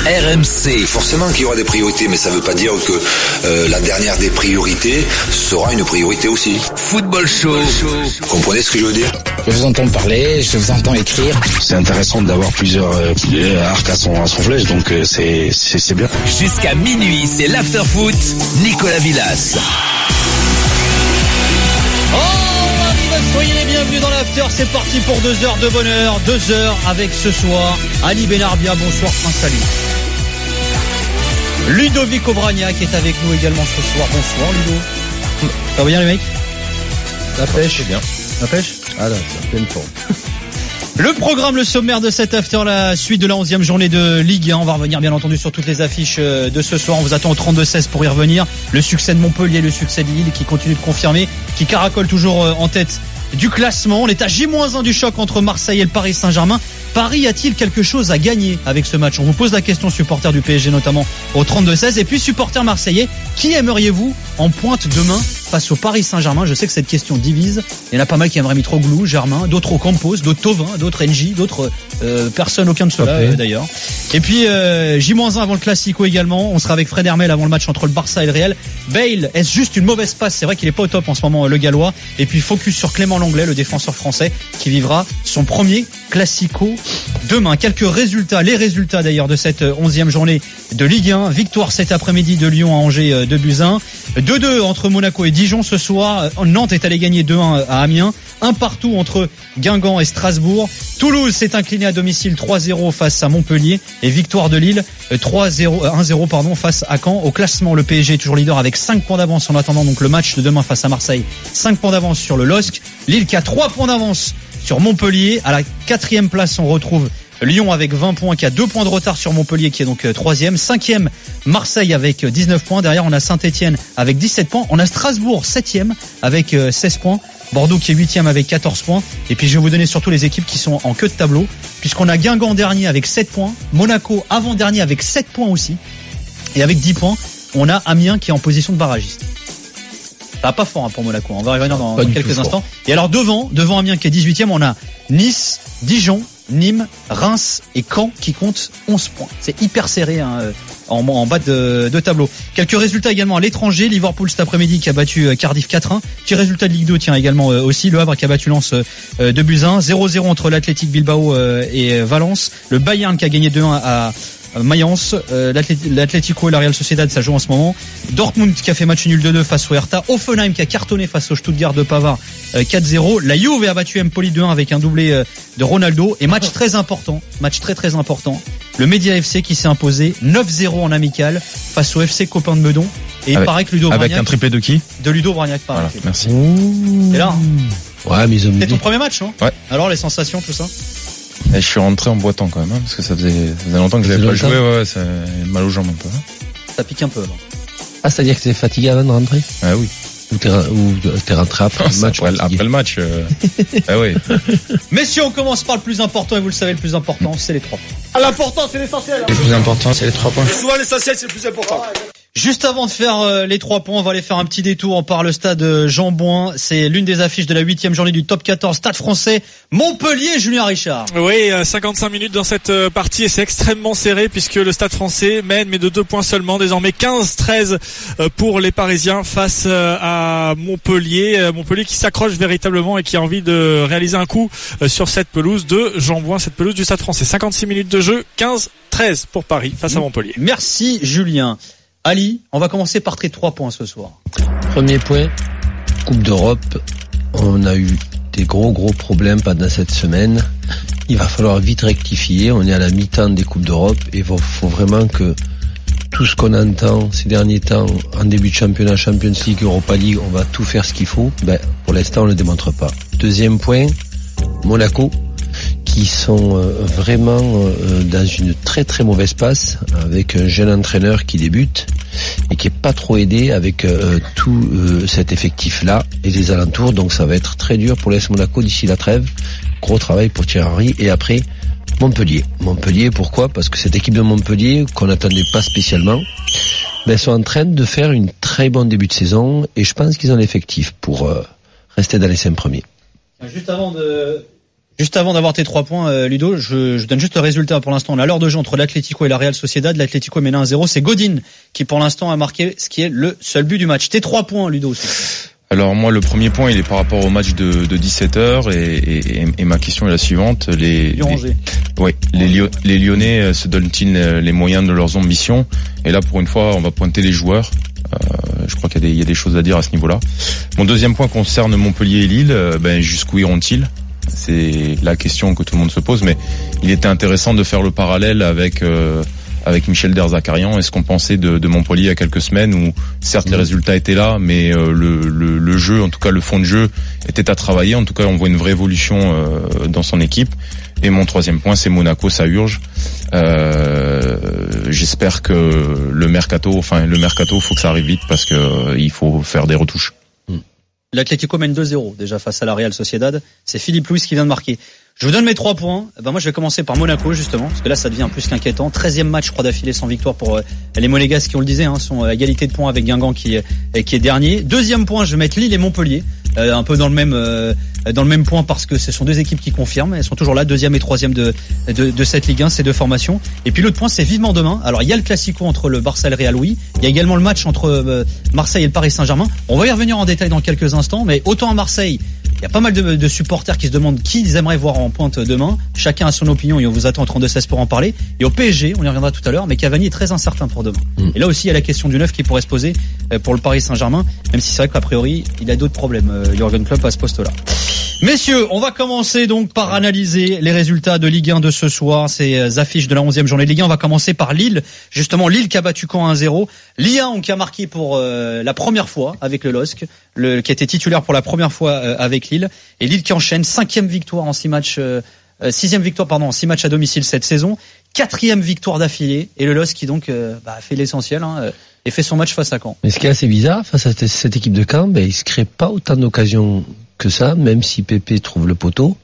RMC. Forcément qu'il y aura des priorités, mais ça ne veut pas dire que la dernière des priorités sera une priorité aussi. Football Show. Vous comprenez ce que je veux dire ? Je vous entends parler, je vous entends écrire. C'est intéressant d'avoir plusieurs arcs à son flèche, donc c'est bien. Jusqu'à minuit, c'est l'after-foot. Nicolas Villas. Soyez les bienvenus dans l'after, c'est parti pour 2 heures de bonheur, 2 heures avec ce soir Ali Benarbia, bonsoir Prince Salut. Ludovic Obraniak est avec nous également ce soir, bonsoir Ludo. Ça va bien les mecs ? La pêche, bien. La pêche ? Ah là, c'est pleine forme. Le programme, le sommaire de cet after, la suite de la 11e journée de Ligue 1. On va revenir bien entendu sur toutes les affiches de ce soir. On vous attend au 32-16 pour y revenir. Le succès de Montpellier, le succès de Lille qui continue de confirmer, qui caracole toujours en tête du classement. On est à J-1 du choc entre Marseille et le Paris Saint-Germain. Paris a-t-il quelque chose à gagner avec ce match ? On vous pose la question, supporters du PSG notamment, au 32-16. Et puis supporters marseillais, qui aimeriez-vous en pointe demain face au Paris Saint-Germain ? Je sais que cette question divise. Il y en a pas mal qui aimeraient Mitroglou, Germain, d'autres Ocampos, d'autres Thauvin, d'autres NJ, d'autres personne, aucun de ceux-là d'ailleurs. Et puis J-1 avant le Classico également. On sera avec Fred Hermel avant le match entre le Barça et le Real. Bale, est-ce juste une mauvaise passe ? C'est vrai qu'il est pas au top en ce moment, le Gallois. Et puis focus sur Clément Lenglet, le défenseur français, qui vivra son premier Classico demain. Quelques résultats, les résultats d'ailleurs de cette 11e journée de Ligue 1. Victoire cet après-midi de Lyon à Angers 2-1. 2-2 entre Monaco et Dijon ce soir. Nantes est allé gagner 2-1 à Amiens. Un partout entre Guingamp et Strasbourg. Toulouse s'est incliné à domicile 3-0 face à Montpellier. Et victoire de Lille 1-0 face à Caen. Au classement, le PSG est toujours leader avec 5 points d'avance en attendant donc le match de demain face à Marseille. 5 points d'avance sur le LOSC. Lille qui a 3 points d'avance sur Montpellier. À la 4e place, on retrouve Lyon avec 20 points, qui a 2 points de retard sur Montpellier, qui est donc 3e. 5e, Marseille avec 19 points. Derrière, on a Saint-Etienne avec 17 points. On a Strasbourg 7e avec 16 points. Bordeaux qui est 8e avec 14 points. Et puis je vais vous donner surtout les équipes qui sont en queue de tableau, puisqu'on a Guingamp dernier avec 7 points. Monaco avant-dernier avec 7 points aussi. Et avec 10 points, on a Amiens qui est en position de barragiste. Ça va pas fort pour Monaco. On va y revenir dans quelques instants. Et alors devant Amiens qui est 18e, on a Nice, Dijon, Nîmes, Reims et Caen qui comptent 11 points. C'est hyper serré en bas de tableau. Quelques résultats également à l'étranger. Liverpool cet après-midi qui a battu Cardiff 4-1. Petit résultat de Ligue 2 également aussi. Le Havre qui a battu Lens 2-1. 0-0 entre l'Athletic Bilbao et Valence. Le Bayern qui a gagné 2-1 à Mayence, l'Atlético et la Real Sociedad, ça joue en ce moment. Dortmund qui a fait match nul 2-2 face au Hertha. Offenheim qui a cartonné face au Stuttgart de Pavard 4-0. La Juve a battu Empoli 2-1 avec un doublé de Ronaldo. Et match très important, très important. Le Média FC qui s'est imposé 9-0 en amical face au FC Copain de Meudon. Et il paraît que Ludo Bragnac. Avec un triplé de qui ? De Ludo Bragnac, pareil. Voilà, merci. Et là, ouais, mais c'est ton premier match, hein ? Ouais. Alors les sensations, tout ça ? Et je suis rentré en boitant quand même, parce que ça faisait longtemps que je n'avais pas joué, ouais, ça mal aux jambes un peu. Ça pique un peu, alors. Ah, c'est-à-dire que t'es fatigué avant de rentrer ? Ah oui. Ou t'es rentré après le match ? Après le match, ah oui. Messieurs, on commence par le plus important, et vous le savez, le plus important, c'est les 3 points. L'important, c'est l'essentiel. Le plus important, c'est les 3 points. Souvent l'essentiel, c'est le plus important. Juste avant de faire les 3 points, on va aller faire un petit détour par le stade Jean Bouin. C'est l'une des affiches de la 8e journée du top 14 Stade français. Montpellier, Julien Richard. Oui, 55 minutes dans cette partie et c'est extrêmement serré puisque le Stade français mène mais de 2 points seulement. Désormais 15-13 pour les Parisiens face à Montpellier. Montpellier qui s'accroche véritablement et qui a envie de réaliser un coup sur cette pelouse de Jean Bouin, cette pelouse du Stade français. 56 minutes de jeu, 15-13 pour Paris face à Montpellier. Merci Julien. Ali, on va commencer par tes 3 points ce soir. Premier point, Coupe d'Europe. On a eu des gros problèmes pendant cette semaine. Il va falloir vite rectifier. On est à la mi-temps des Coupes d'Europe et il faut vraiment que tout ce qu'on entend ces derniers temps en début de championnat, Champions League, Europa League, on va tout faire ce qu'il faut. Pour l'instant, on ne le démontre pas. Deuxième point, Monaco, qui sont vraiment dans une très mauvaise passe avec un jeune entraîneur qui débute et qui est pas trop aidé avec tout cet effectif-là et les alentours. Donc ça va être très dur pour l'AS Monaco d'ici la trêve. Gros travail pour Thierry Henry. Et après, Montpellier. Montpellier, pourquoi ? Parce que cette équipe de Montpellier, qu'on n'attendait pas spécialement, sont en train de faire une très bonne début de saison et je pense qu'ils ont l'effectif pour rester dans les 5 premiers. Juste avant de Juste avant d'avoir tes 3 points, Ludo, je donne juste le résultat pour l'instant. On a l'heure de jeu entre l'Atlético et la Real Sociedad. L'Atlético est mené 1-0. C'est Godin qui pour l'instant a marqué ce qui est le seul but du match. Tes 3 points, Ludo. Alors moi, le premier point, il est par rapport au match de 17h et ma question est la suivante. Les Lyonnais se donnent-ils les moyens de leurs ambitions? Et là, pour une fois, on va pointer les joueurs. Je crois qu'il y a des choses à dire à ce niveau-là. Mon deuxième point concerne Montpellier et Lille. Jusqu'où iront-ils? C'est la question que tout le monde se pose, mais il était intéressant de faire le parallèle avec Michel Derzakarian. Est-ce qu'on pensait de Montpellier il y a quelques semaines où certes les résultats étaient là, mais le jeu, en tout cas le fond de jeu, était à travailler. En tout cas, on voit une vraie évolution dans son équipe. Et mon troisième point, c'est Monaco, ça urge. J'espère que le mercato, faut que ça arrive vite parce que il faut faire des retouches. L'Atlético mène 2-0 déjà face à la Real Sociedad. C'est Philippe Luis qui vient de marquer. Je vous donne mes 3 points. Moi, je vais commencer par Monaco, justement, parce que là, ça devient plus qu'inquiétant. 13e match, je crois, d'affilée sans victoire pour les Monégasques qui, on le disait, sont à égalité de points avec Guingamp qui est dernier. Deuxième point, je vais mettre Lille et Montpellier, un peu dans le même point parce que ce sont deux équipes qui confirment. Elles sont toujours là, deuxième et troisième de cette Ligue 1, ces deux formations. Et puis l'autre point, c'est vivement demain. Alors, il y a le Classico entre le Barça et le Real, oui. Il y a également le match entre Marseille et le Paris Saint-Germain. On va y revenir en détail dans quelques instants, mais autant à Marseille, il y a pas mal de supporters qui se demandent qui ils aimeraient voir en pointe demain. Chacun a son opinion et on vous attend au 32-16 pour en parler. Et au PSG, on y reviendra tout à l'heure, mais Cavani est très incertain pour demain. Et là aussi, il y a la question du neuf qui pourrait se poser pour le Paris Saint-Germain, même si c'est vrai qu'a priori, il a d'autres problèmes, Jürgen Klopp, à ce poste-là. Messieurs, on va commencer donc par analyser les résultats de Ligue 1 de ce soir, ces affiches de la 11e journée de Ligue 1. On va commencer par Lille. Justement, Lille qui a battu Caen 1-0. Lyon qui a marqué pour la première fois avec le LOSC, qui était titulaire pour la première fois avec Lille. Et Lille qui enchaîne 5e victoire en 6 matchs, 6e victoire en 6 matchs à domicile cette saison. 4e victoire d'affilée. Et le LOSC qui donc fait l'essentiel et fait son match face à Caen. Mais ce qui est assez bizarre, face à cette équipe de Caen, il se crée pas autant d'occasions que ça, même si Pépé trouve le poteau.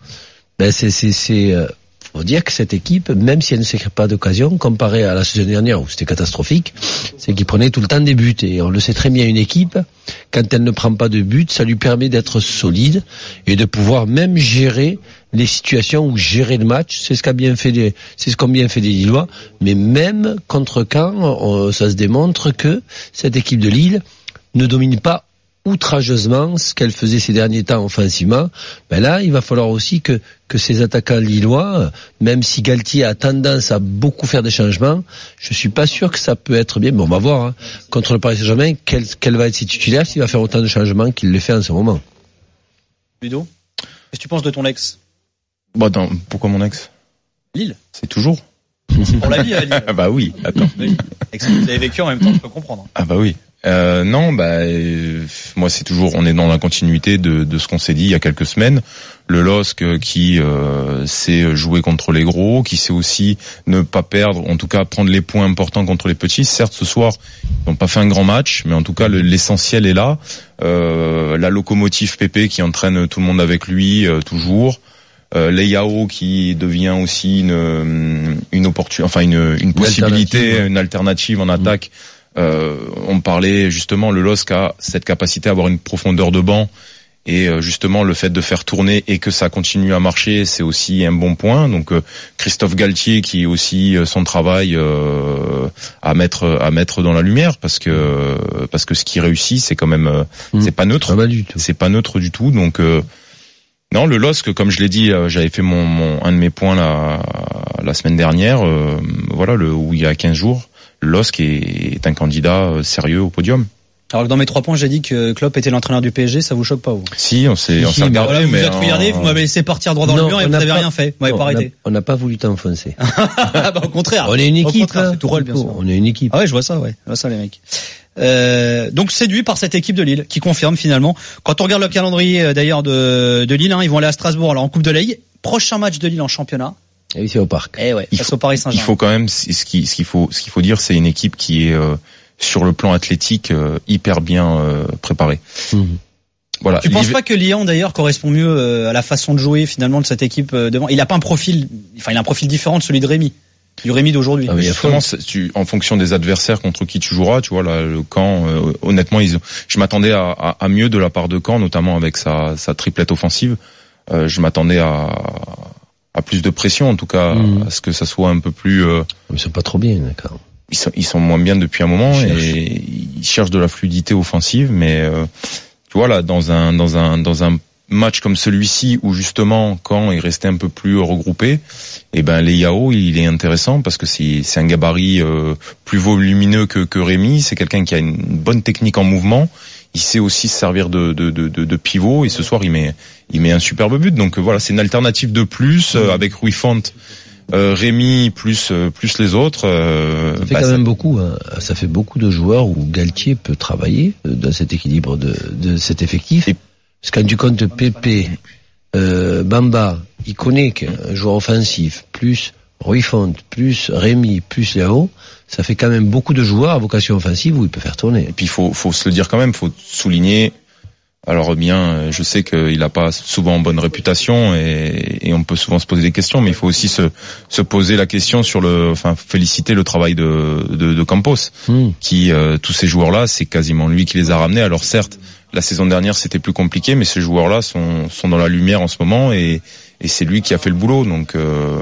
Faut dire que cette équipe, même si elle ne se crée pas d'occasion, comparée à la saison dernière où c'était catastrophique, c'est qu'il prenait tout le temps des buts. Et on le sait très bien, une équipe, quand elle ne prend pas de buts, ça lui permet d'être solide et de pouvoir même gérer les situations ou gérer le match. C'est ce qu'ont bien fait les Lillois. Mais même contre Caen, ça se démontre que cette équipe de Lille ne domine pas outrageusement ce qu'elle faisait ces derniers temps offensivement. Là, il va falloir aussi que ces attaquants lillois, même si Galtier a tendance à beaucoup faire des changements, je suis pas sûr que ça peut être bien. Mais on va voir, contre le Paris Saint-Germain, quel va être ses titulaires, s'il va faire autant de changements qu'il le fait en ce moment. Ludo, qu'est-ce que tu penses de ton ex? Pourquoi mon ex? Lille. C'est toujours. Pour la vie à Lille. Bah oui, attends. Avec ce que vous avez vécu en même temps, je peux comprendre. Ah bah oui. Moi c'est toujours, on est dans la continuité de ce qu'on s'est dit il y a quelques semaines. Le LOSC qui sait jouer contre les gros, qui sait aussi ne pas perdre, en tout cas prendre les points importants contre les petits. Certes ce soir ils n'ont pas fait un grand match, mais en tout cas l'essentiel est là. La locomotive Pépé qui entraîne tout le monde avec lui toujours. Leao qui devient aussi une possibilité, une alternative en attaque. On parlait justement, le LOSC a cette capacité à avoir une profondeur de banc et justement le fait de faire tourner et que ça continue à marcher, c'est aussi un bon point. Donc Christophe Galtier qui est aussi son travail à mettre dans la lumière parce que ce qui réussit c'est quand même c'est pas neutre, c'est pas neutre du tout. Donc non, le LOSC, comme je l'ai dit, j'avais fait un de mes points la semaine dernière, où il y a 15 jours. Le LOSC est un candidat sérieux au podium. Alors que dans mes 3 points, j'ai dit que Klopp était l'entraîneur du PSG, ça vous choque pas, vous? Si, on s'est regardé, mais... Vous êtes regardé, vous m'avez laissé partir droit dans le mur et vous n'avez rien fait. Vous m'avez pas arrêté. On n'a pas voulu t'enfoncer. Au contraire. On est une équipe, c'est tout rôle, bien sûr. On est une équipe. Ah ouais, je vois ça, les mecs. Donc séduit par cette équipe de Lille qui confirme finalement. Quand on regarde le calendrier d'ailleurs de Lille, ils vont aller à Strasbourg alors en Coupe de la Ligue. Prochain match de Lille en championnat. Et c'est au Parc. Face au Paris Saint-Germain. Il faut quand même ce qu'il faut dire, c'est une équipe qui est sur le plan athlétique hyper bien préparée. Voilà. Tu penses pas que Lyon d'ailleurs correspond mieux à la façon de jouer finalement de cette équipe devant? Il a pas un profil, il a un profil différent de celui de Rémi. Du Rémi d'aujourd'hui. En fonction des adversaires contre qui tu joueras, tu vois, là, le Caen, honnêtement, je m'attendais à mieux de la part de Caen, notamment avec sa triplette offensive. je m'attendais à plus de pression, en tout cas, à ce que ça soit un peu plus. Ils sont pas trop bien, d'accord. Ils sont moins bien depuis un moment et ils cherchent de la fluidité offensive, mais tu vois là, dans un match comme celui-ci où justement quand il restait un peu plus regroupé, et ben Leao il est intéressant parce que c'est un gabarit plus volumineux que Rémi, c'est quelqu'un qui a une bonne technique en mouvement, il sait aussi se servir de pivot et ce soir il met un superbe but, donc voilà, c'est une alternative de plus avec Rui Font, Rémi plus les autres. Ça fait quand même beaucoup, hein. Ça fait beaucoup de joueurs où Galtier peut travailler dans cet équilibre de cet effectif. Parce que quand tu comptes Pépé, Bamba, il connaît qu'un joueur offensif, plus Rui Font, plus Rémi, plus Leao, ça fait quand même beaucoup de joueurs à vocation offensive où il peut faire tourner. Et puis faut se le dire quand même, faut souligner. Alors bien, je sais qu'il a pas souvent bonne réputation et on peut souvent se poser des questions, mais il faut aussi se poser la question sur féliciter le travail de Campos, qui tous ces joueurs-là, c'est quasiment lui qui les a ramenés. Alors certes, la saison dernière c'était plus compliqué, mais ces joueurs-là sont dans la lumière en ce moment et c'est lui qui a fait le boulot. Donc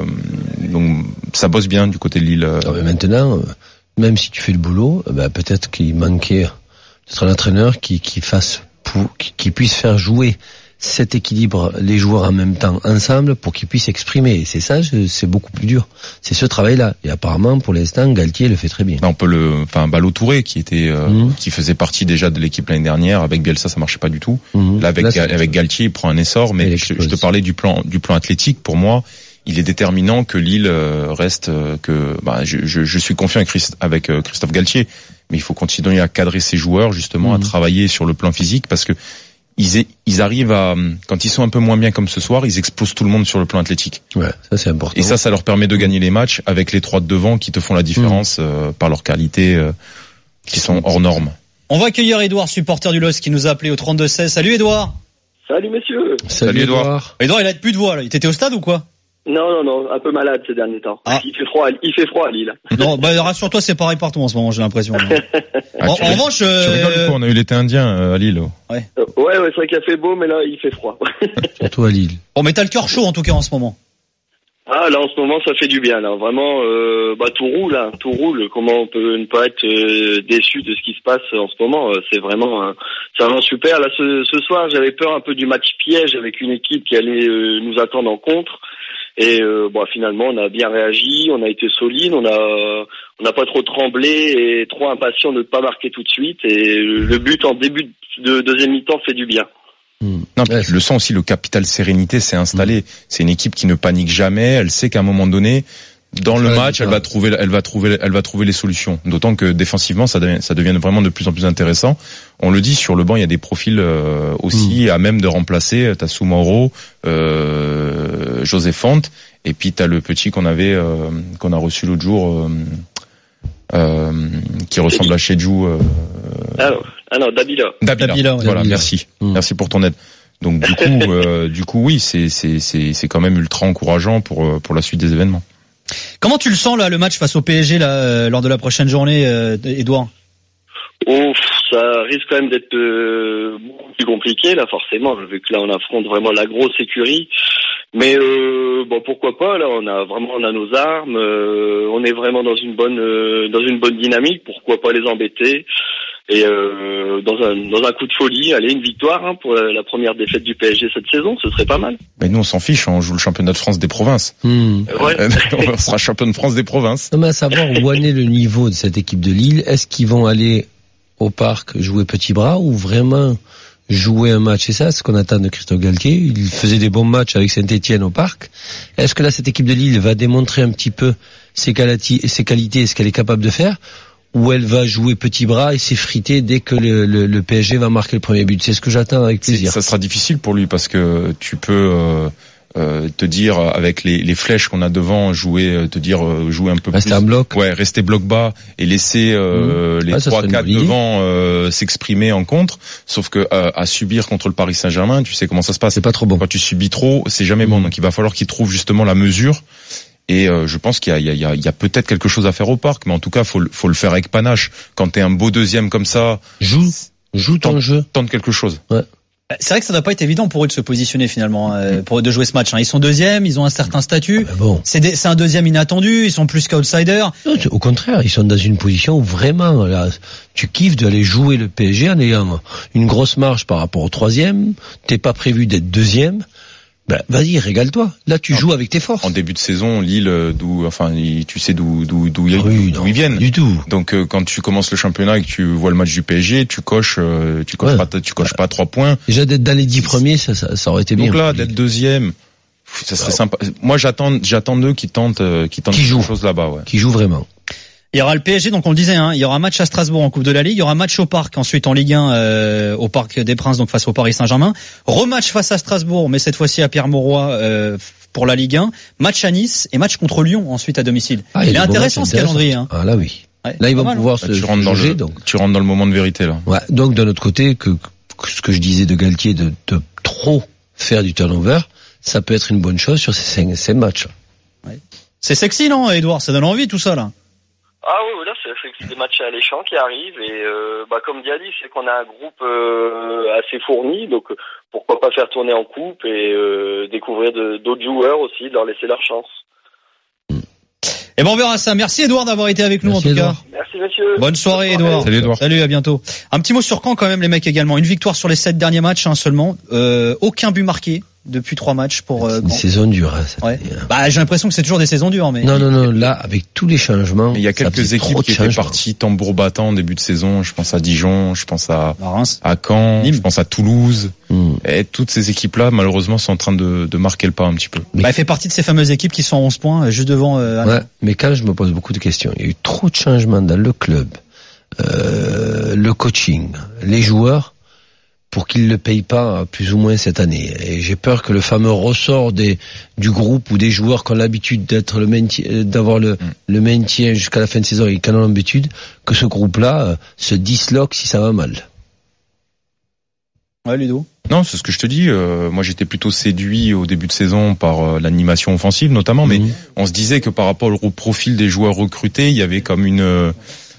ça bosse bien du côté de Lille. Mais maintenant, même si tu fais le boulot, peut-être qu'il manquait d'être un entraîneur qui puisse faire jouer cet équilibre, les joueurs en même temps ensemble, pour qu'ils puissent exprimer. Et c'est ça, c'est beaucoup plus dur. C'est ce travail-là. Et apparemment, pour l'instant, Galtier le fait très bien. On peut Ballo Touré, qui faisait partie déjà de l'équipe l'année dernière. Avec Bielsa, ça marchait pas du tout. Là, avec Galtier, il prend un essor. Mais je te parlais du plan athlétique. Pour moi, il est déterminant que Lille reste, je suis confiant avec Christophe Galtier. Mais il faut continuer à cadrer ses joueurs, justement, à travailler sur le plan physique, parce que ils arrivent à, quand ils sont un peu moins bien comme ce soir, ils explosent tout le monde sur le plan athlétique. Ouais, ça c'est important. Et ça leur permet de gagner les matchs avec les trois de devant qui te font la différence par leur qualité qui sont hors normes. On va accueillir Edouard, supporter du LOSC, qui nous a appelé au 32-16. Salut Edouard. Salut messieurs. Salut Edouard. Edouard, il a plus de voix là. T'étais au stade ou quoi? Non, un peu malade ces derniers temps. Ah. Il fait froid à Lille. Non, rassure-toi, c'est pareil partout en ce moment, j'ai l'impression. En revanche, tu rigoles quoi, on a eu l'été indien à Lille. Ouais, c'est vrai qu'il a fait beau, mais là, il fait froid. Surtout à Lille. Bon, mais t'as le cœur chaud en tout cas en ce moment. Ah, là, en ce moment, ça fait du bien, là. Vraiment, tout roule. Comment on peut ne pas être déçu de ce qui se passe en ce moment? C'est vraiment super. Là, ce soir, j'avais peur un peu du match piège avec une équipe qui allait nous attendre en contre. Et finalement, on a bien réagi, on a été solide, on n'a pas trop tremblé et trop impatient de ne pas marquer tout de suite. Et le but en début de deuxième mi-temps fait du bien. Non, tu le sens aussi, le capital sérénité s'est installé. C'est une équipe qui ne panique jamais. Elle sait qu'à un moment donné, dans le match, elle va trouver les solutions. D'autant que défensivement, ça devient vraiment de plus en plus intéressant. On le dit, sur le banc, il y a des profils aussi à même de remplacer. T'as Soumoro, José Font, et puis t'as le petit qu'on a reçu l'autre jour, qui ressemble à Chedjou. Dabila. Voilà, merci. Merci pour ton aide. Donc du coup, oui, c'est quand même ultra encourageant pour la suite des événements. Comment tu le sens là, le match face au PSG là, lors de la prochaine journée, Edouard? Ça risque quand même d'être beaucoup plus compliqué là, forcément, vu que là on affronte vraiment la grosse écurie. Mais pourquoi pas, là on a nos armes, on est vraiment dans une bonne dynamique, pourquoi pas les embêter? Et dans un coup de folie, allez, une victoire pour la première défaite du PSG cette saison, ce serait pas mal. Mais nous on s'en fiche, on joue le championnat de France des provinces. Ouais. On sera champion de France des provinces. Non, mais à savoir où en est le niveau de cette équipe de Lille, est-ce qu'ils vont aller au parc jouer petit bras ou vraiment jouer un match? C'est ça ce qu'on attend de Christophe Galtier. Il faisait des bons matchs avec Saint-Etienne au parc. Est-ce que là cette équipe de Lille va démontrer un petit peu ses qualités et ce qu'elle est capable de faire, ou elle va jouer petit bras et s'effriter dès que le PSG va marquer le premier but? C'est ce que j'attends avec plaisir. Ça sera difficile pour lui parce que tu peux te dire avec les flèches qu'on a devant jouer un peu rester plus en bloc. Ouais, rester bloc bas et laisser les 3-4 devant s'exprimer en contre, sauf que à subir contre le Paris Saint-Germain, tu sais comment ça se passe. C'est pas trop bon. Quand tu subis trop, c'est jamais bon. Donc il va falloir qu'il trouve justement la mesure. Et je pense qu'il y a peut-être quelque chose à faire au parc, mais en tout cas faut le faire avec panache. Quand t'es un beau deuxième comme ça, joue ton jeu, tente quelque chose. Ouais. C'est vrai que ça doit pas être évident pour eux de se positionner finalement, pour eux de jouer ce match. Ils sont deuxièmes, ils ont un certain statut. Bon. C'est un deuxième inattendu, ils sont plus qu'outsiders. Non, au contraire, ils sont dans une position où vraiment, là, tu kiffes d'aller jouer le PSG en ayant une grosse marge par rapport au troisième. T'es pas prévu d'être deuxième. Ben, vas-y, régale-toi. Là, tu joues avec tes forces. En début de saison, Lille, tu sais d'où ils viennent. Du tout. Donc, quand tu commences le championnat et que tu vois le match du PSG, tu coches pas 3 points. Déjà, d'être dans les 10 premiers, ça aurait été bien. Donc là, d'être deuxième, ça serait sympa. Moi, j'attends d'eux qui tentent quelque chose là-bas, ouais. Qui jouent vraiment. Il y aura le PSG, donc on le disait, il y aura un match à Strasbourg en Coupe de la Ligue, il y aura un match au Parc, ensuite en Ligue 1 au Parc des Princes, donc face au Paris Saint-Germain. Rematch face à Strasbourg, mais cette fois-ci à Pierre-Mauroy pour la Ligue 1. Match à Nice et match contre Lyon ensuite à domicile. Il est intéressant ce calendrier. Ah là oui. Ouais, là ils vont pouvoir se juger. Tu rentres dans le moment de vérité là. Ouais. Donc d'un autre côté, que ce que je disais de Galtier de trop faire du turnover, ça peut être une bonne chose sur ces matchs. Ouais. C'est sexy, non, Edouard? Ça donne envie tout ça là. Ah oui, là c'est des matchs alléchants qui arrivent et comme dit Ali, c'est qu'on a un groupe assez fourni, donc pourquoi pas faire tourner en coupe et découvrir d'autres joueurs aussi, de leur laisser leur chance. Et bon, on verra ça. Merci Edouard d'avoir été avec nous. Merci, en tout Edouard. Cas. Merci messieurs. Bonne soirée Edouard. Salut Edouard. Salut, à bientôt. Un petit mot sur Caen quand même les mecs également. Une victoire sur les 7 derniers matchs seulement. Aucun but marqué depuis 3 matchs pour une saison dure. Ouais. J'ai l'impression que c'est toujours des saisons dures, mais non, là avec tous les changements. Il y a quelques équipes qui étaient parties tambour battant en début de saison. Je pense à Dijon, je pense à Caen, Nîmes. Je pense à Toulouse. Et toutes ces équipes-là, malheureusement, sont en train de marquer le pas un petit peu. Elle fait partie de ces fameuses équipes qui sont à 11 points, juste devant. Ouais, mais quand je me pose beaucoup de questions, il y a eu trop de changements dans le club, le coaching, les joueurs, pour qu'ils le payent pas plus ou moins cette année. Et j'ai peur que le fameux ressort du groupe ou des joueurs qui ont l'habitude d'être d'avoir le maintien jusqu'à la fin de saison et qui en ont l'habitude, que ce groupe-là se disloque si ça va mal. Ouais, Ludo. Non, c'est ce que je te dis. Moi, j'étais plutôt séduit au début de saison par l'animation offensive, notamment. Mais on se disait que par rapport au profil des joueurs recrutés, il y avait comme une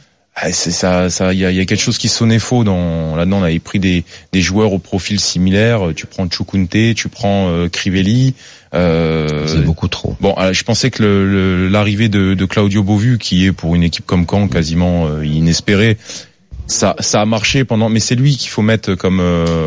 il y a quelque chose qui sonnait faux là-dedans. On avait pris des joueurs au profil similaire. Tu prends Chukwunte, tu prends Crivelli. C'est beaucoup trop. Bon, je pensais que l'arrivée de Claudio Beauvu, qui est pour une équipe comme Caen quasiment inespérée, ça a marché mais c'est lui qu'il faut mettre comme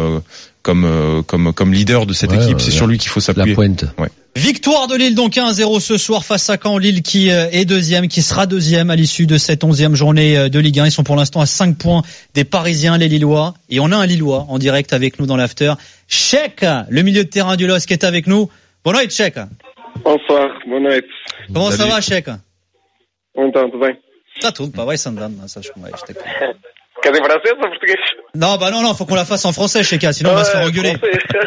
leader de cette équipe. C'est sur lui qu'il faut s'appuyer. La pointe. Ouais. Victoire de Lille donc 1-0 ce soir face à Caen. Lille qui est deuxième, qui sera deuxième à l'issue de cette 11e journée de Ligue 1. Ils sont pour l'instant à 5 points des Parisiens, les Lillois. Et on a un Lillois en direct avec nous dans l'after. Cheikh, le milieu de terrain du LOSC, qui est avec nous. Bonne nuit, Cheikh. Bonsoir, bonne nuit. Comment ça va, Cheikh? Tudo bem. Tá tudo, pá, vai andando nessas conversas. Quer dizer français ou portugais? Non, faut qu'on la fasse en français, Cheikh, sinon on va se faire engueuler.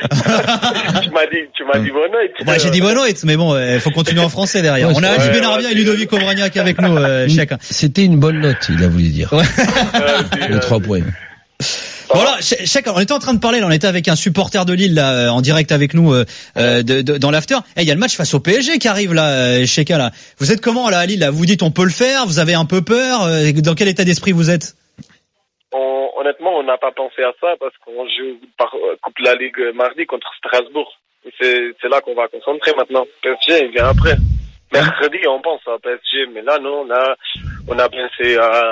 Tu m'as dit bonne nuit. Bah, j'ai dit bonne nuit, mais bon, faut continuer en français derrière. On a Ali Benarbia et Ludovic Obraniak avec nous, Cheikh. C'était une bonne note, il a voulu dire. Ouais. Les 3 points. Voilà, Cheikh, on était en train de parler, là, on était avec un supporter de Lille là, en direct avec nous dans l'after. Il y a le match face au PSG qui arrive là, Cheikh là. Vous êtes comment là à Lille là? Vous dites on peut le faire, vous avez un peu peur, dans quel état d'esprit vous êtes? Honnêtement, on n'a pas pensé à ça parce qu'on joue par Coupe de la Ligue mardi contre Strasbourg. Et c'est là qu'on va concentrer maintenant. PSG, il vient après. Mercredi, on pense à PSG, mais là, non, on a pensé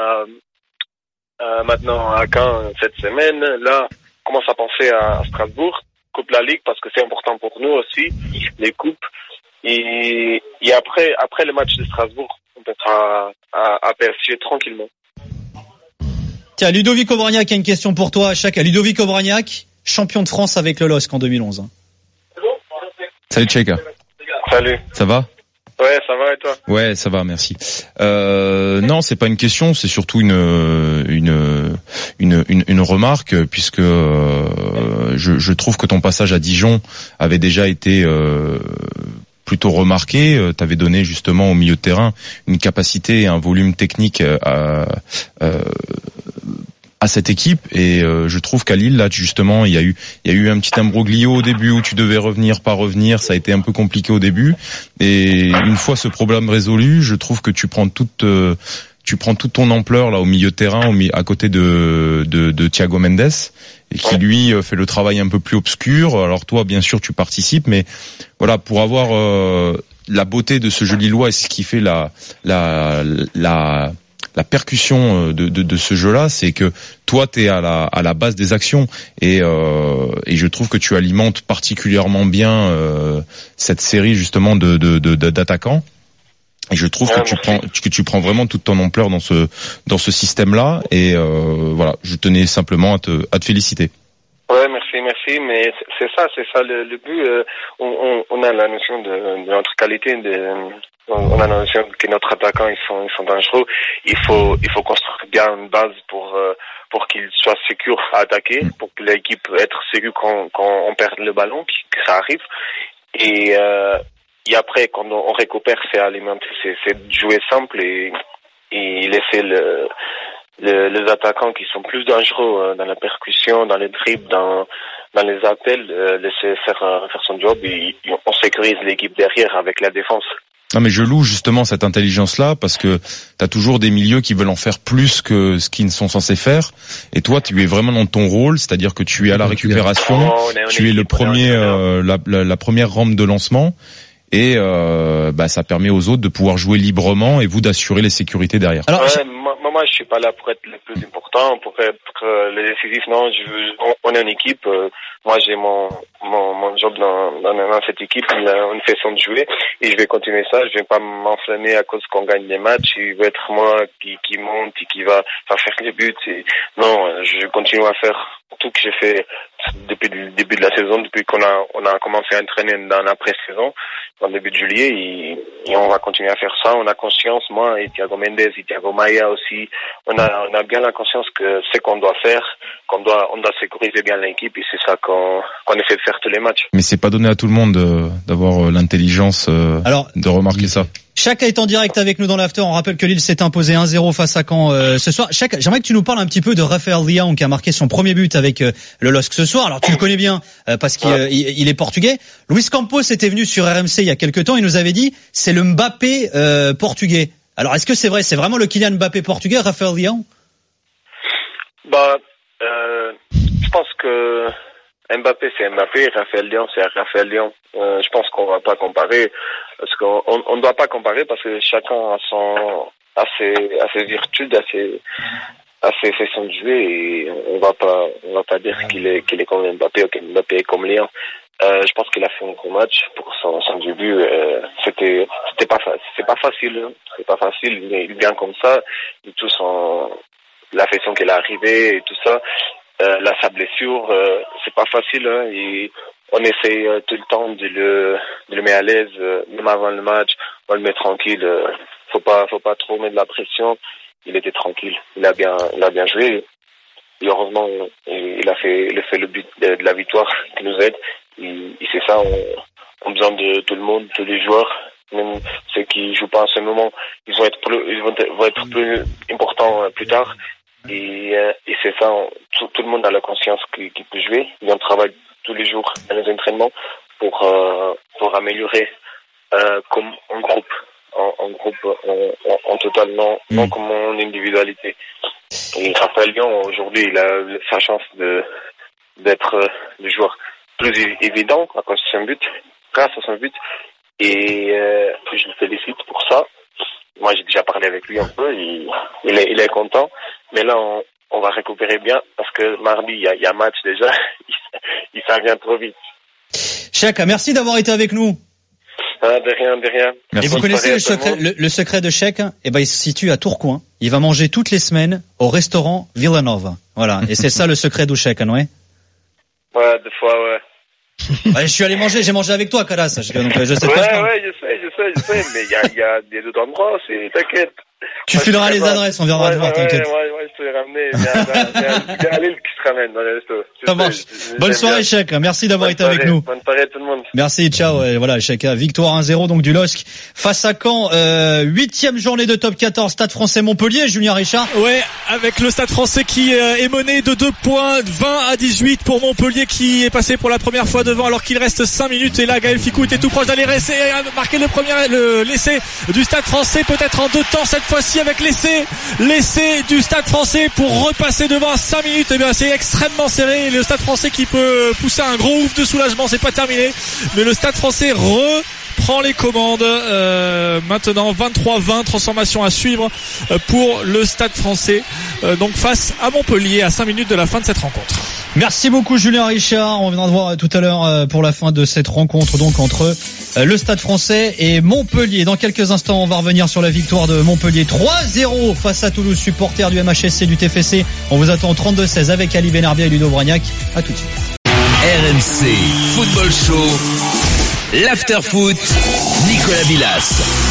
maintenant à Caen cette semaine. Là, on commence à penser à Strasbourg, Coupe de la Ligue, parce que c'est important pour nous aussi, les coupes. Et après le match de Strasbourg, on peut être à PSG tranquillement. Tiens, Ludovic Obraniak a une question pour toi, Cheikh. Ludovic Obraniak, champion de France avec le LOSC en 2011. Salut, Cheikh. Salut. Ça va? Ouais, ça va et toi? Ouais, ça va, merci. Non, c'est pas une question, c'est surtout une remarque, puisque je trouve que ton passage à Dijon avait déjà été plutôt remarqué. T'avais donné justement au milieu de terrain une capacité et un volume technique à cette équipe, et je trouve qu'à Lille là justement il y a eu un petit imbroglio au début où tu devais revenir, pas revenir, ça a été un peu compliqué au début, et une fois ce problème résolu, je trouve que tu prends toute tu prends toute ton ampleur là au milieu de terrain, à côté de Thiago Mendes, et qui lui fait le travail un peu plus obscur. Alors toi, bien sûr, tu participes, mais voilà, pour avoir la beauté de ce jeu lillois et ce qui fait la percussion de ce jeu-là, c'est que toi, t'es à la base des actions, et je trouve que tu alimentes particulièrement bien cette série justement d'attaquants. Et je trouve que tu prends vraiment toute ton ampleur dans ce système-là, et voilà, je tenais simplement à te féliciter. Ouais, merci, mais c'est ça le but. On a la notion de notre qualité, on a la notion que notre attaquant ils sont dangereux. Il faut construire bien une base pour qu'il soit sûr à attaquer, pour que l'équipe être sûre quand on perd le ballon, que ça arrive. Et après, quand on récupère, c'est alimenter, c'est jouer simple et laisser les attaquants qui sont plus dangereux dans la percussion, dans les dribbles, dans les appels, laisser faire son job, et on sécurise l'équipe derrière avec la défense. Non, mais je loue justement cette intelligence-là, parce que t'as toujours des milieux qui veulent en faire plus que ce qu'ils ne sont censés faire. Et toi, tu es vraiment dans ton rôle, c'est-à-dire que tu es à la récupération, tu es le premier, la première rampe de lancement. Et ça permet aux autres de pouvoir jouer librement et vous d'assurer les sécurités derrière. Alors, moi je suis pas là pour être le plus important, pour être le décisif. Non, on est une équipe. Moi j'ai mon job dans cette équipe, une façon de jouer, et je vais continuer ça. Je vais pas m'enflammer à cause qu'on gagne des matchs. Il va être moi qui monte et qui va faire les buts. Non, je continue à faire tout que j'ai fait depuis le début de la saison, depuis qu'on a commencé à entraîner dans la pré-saison, en début de juillet, et on va continuer à faire ça. On a conscience, moi et Thiago Mendes et Thiago Maia aussi, on a bien la conscience que c'est qu'on doit faire, on doit sécuriser bien l'équipe, et c'est ça qu'on essaie de faire tous les matchs. Mais c'est pas donné à tout le monde d'avoir l'intelligence de remarquer ça. Chaka est en direct avec nous dans l'after. On rappelle que Lille s'est imposé 1-0 face à Caen ce soir. Chaka, j'aimerais que tu nous parles un petit peu de Raphaël Leão, qui a marqué son premier but avec le LOSC ce soir. Alors tu le connais bien parce qu'il est portugais. Luis Campos était venu sur RMC il y a quelques temps. Il nous avait dit c'est le Mbappé portugais. Alors est-ce que c'est vrai? C'est vraiment le Kylian Mbappé portugais, Raphaël Leão? Je pense que Mbappé c'est Mbappé, Raphaël Leão c'est Raphaël Leão. Je pense qu'on va pas comparer, parce qu'on ne doit pas comparer, parce que chacun a ses vertus, a ses façons de jouer, et on va pas dire qu'il est comme Mbappé ou que Mbappé est comme Leão. Je pense qu'il a fait un gros match pour son début. C'est pas facile, mais il vient comme ça, et tout la façon qu'il est arrivé et tout ça. Sa blessure, c'est pas facile, hein, et on essaie tout le temps de le mettre à l'aise, même avant le match, on le met tranquille. Faut pas trop mettre de la pression. Il était tranquille, il a bien joué, et heureusement il a fait le but de la victoire qui nous aide. Et c'est ça, on a besoin de tout le monde, tous les joueurs, même ceux qui jouent pas en ce moment, ils vont être plus importants plus tard. Et c'est ça, tout le monde a la conscience qu'il peut jouer, et on travaille tous les jours dans les entraînements pour améliorer comme en groupe, en total, non comme en individualité. Et Raphaël Leão, aujourd'hui, il a sa chance d'être le joueur plus évident grâce à son but, et je le félicite pour ça. Moi, j'ai déjà parlé avec lui un peu, il est content, mais là, on va récupérer bien, parce que mardi, il y a match déjà, il s'en vient trop vite. Chaka, merci d'avoir été avec nous. De rien. Merci. Et vous connaissez le secret de Chaka? Il se situe à Tourcoing. Il va manger toutes les semaines au restaurant Villanova. Voilà. Et c'est ça le secret de Chaka, non? Ouais, des fois, ouais. Je suis allé manger, j'ai mangé avec toi, Calas. Donc, je sais pas. Ouais, je sais, mais il y a d'autres endroits, t'inquiète. Tu fileras les adresses, on viendra te voir, t'inquiète. Ouais, se ramener. Il y a un petit gars à Lille qui se ramène dans les restos. Ça marche. Bonne soirée, Chèque. Merci d'avoir été avec nous. Bonne soirée tout le monde. Merci, ciao. Et voilà, Chèque. Victoire 1-0 donc du LOSC face à Caen. 8e journée de top 14, Stade Français Montpellier, Julien Richard. Ouais, avec le Stade Français qui est mené de 2 points, 20-18 pour Montpellier qui est passé pour la première fois devant alors qu'il reste 5 minutes. Et là, Gaël Ficou était tout proche d'aller marquer l'essai du Stade Français, peut-être en 2 temps cette fois-ci avec l'essai du Stade Français pour repasser devant à 5 minutes. Et bien, c'est extrêmement serré. Le Stade Français qui peut pousser un gros ouf de soulagement, c'est pas terminé. Mais le Stade Français prend les commandes maintenant. 23-20, transformation à suivre pour le Stade Français donc face à Montpellier à 5 minutes de la fin de cette rencontre. Merci beaucoup Julien Richard. On viendra de voir tout à l'heure pour la fin de cette rencontre donc entre le Stade Français et Montpellier. Dans quelques instants, on va revenir sur la victoire de Montpellier 3-0 face à Toulouse, supporters du MHSC et du TFC. On vous attend au 32-16 avec Ali Benarbia et Ludo Bragnac. À tout de suite. RMC Football Show, l'Afterfoot, Nicolas Villas.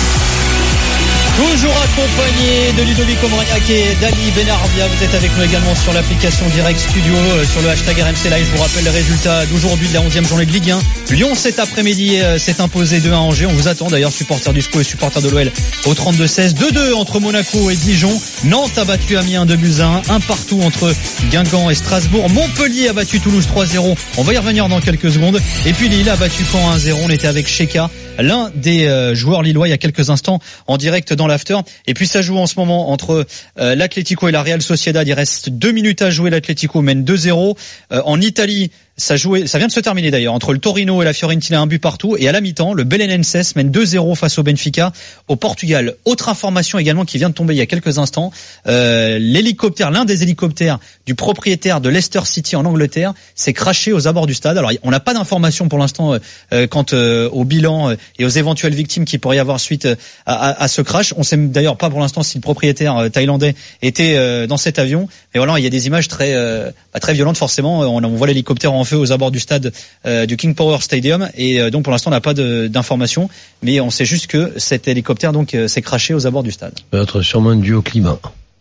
Toujours accompagné de Ludovic Bragnac et d'Ali Benarbia. Vous êtes avec nous également sur l'application Direct Studio, sur le hashtag RMC Live. Je vous rappelle les résultats d'aujourd'hui de la 11e journée de Ligue 1. Lyon cet après-midi s'est imposé 2-1 à Angers. On vous attend d'ailleurs, supporters du SCO et supporters de l'OL au 32-16. 2-2 entre Monaco et Dijon. Nantes a battu Amiens 2-1. Un partout entre Guingamp et Strasbourg. Montpellier a battu Toulouse 3-0. On va y revenir dans quelques secondes. Et puis Lille a battu Caen 1-0. On était avec Sheka, l'un des joueurs lillois il y a quelques instants en direct dans l'after. Et puis ça joue en ce moment entre l'Atlético et la Real Sociedad. Il reste 2 minutes à jouer. L'Atlético mène 2-0. En Italie, ça vient de se terminer d'ailleurs entre le Torino et la Fiorentina, 1 but partout. Et à la mi-temps, le Belenenses mène 2-0 face au Benfica au Portugal. Autre information également qui vient de tomber il y a quelques instants, l'un des hélicoptères du propriétaire de Leicester City en Angleterre s'est crashé aux abords du stade. Alors on n'a pas d'informations pour l'instant quant au bilan et aux éventuelles victimes qui pourraient y avoir suite à ce crash. On sait d'ailleurs pas pour l'instant si le propriétaire thaïlandais était dans cet avion. Mais voilà, il y a des images très violentes forcément. On voit l'hélicoptère en feu aux abords du stade du King Power Stadium et donc pour l'instant on n'a pas d'informations, mais on sait juste que cet hélicoptère donc s'est crashé aux abords du stade. Peut-être sûrement dû au climat.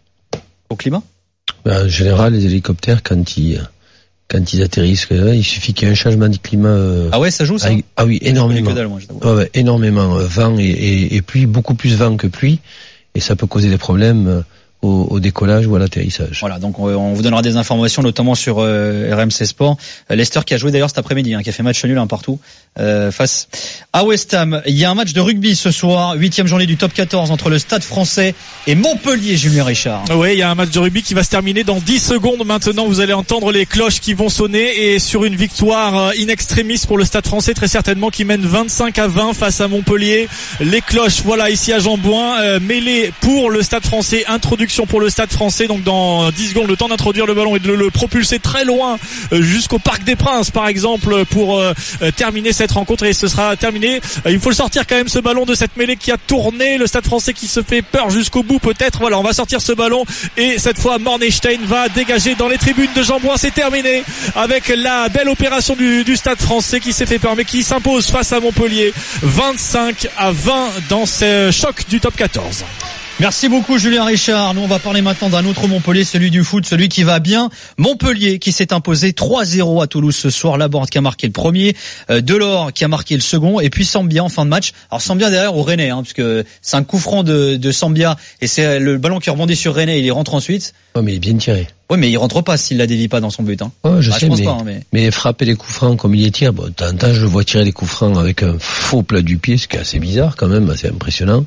Au climat ? En général, les hélicoptères quand ils atterrissent, il suffit qu'il y ait un changement de climat. Ah ouais, ça joue ça ? Ah oui, énormément. Ouais, énormément. Vent et pluie, beaucoup plus vent que pluie, et ça peut causer des problèmes au décollage ou à l'atterrissage. Voilà, donc on vous donnera des informations notamment sur RMC Sport. Leicester qui a joué d'ailleurs cet après-midi, qui a fait match nul partout face à West Ham. Il y a un match de rugby ce soir, 8e journée du top 14 entre le Stade Français et Montpellier, Julien Richard. Oui, il y a un match de rugby qui va se terminer dans 10 secondes. Maintenant, vous allez entendre les cloches qui vont sonner et sur une victoire in extremis pour le Stade Français très certainement qui mène 25-20 face à Montpellier. Les cloches, voilà ici à Jean-Bouin, mêlées pour le Stade Français, introduction pour le Stade Français, donc dans 10 secondes le temps d'introduire le ballon et de le propulser très loin jusqu'au Parc des Princes par exemple pour terminer cette rencontre et ce sera terminé. Il faut le sortir quand même ce ballon de cette mêlée qui a tourné, le Stade Français qui se fait peur jusqu'au bout peut-être. Voilà, on va sortir ce ballon et cette fois Mornestein va dégager dans les tribunes de Jean-Bouin. C'est terminé avec la belle opération du Stade Français qui s'est fait peur mais qui s'impose face à Montpellier 25-20 dans ce choc du top 14. Merci beaucoup Julien Richard. Nous on va parler maintenant d'un autre Montpellier, celui du foot, celui qui va bien. Montpellier qui s'est imposé 3-0 à Toulouse ce soir. Laborde qui a marqué le premier, Delors qui a marqué le second et puis Sambia en fin de match. Alors Sambia derrière au Rennais, parce que c'est un coup franc de Sambia et c'est le ballon qui rebondit sur Rennais et il y rentre ensuite. Ouais, mais il est bien tiré. Ouais, mais il rentre pas s'il la dévie pas dans son but. Ouais, je sais, mais frapper les coups francs comme il les tire, de temps en temps je le vois tirer les coups francs avec un faux plat du pied, ce qui est assez bizarre quand même, assez impressionnant.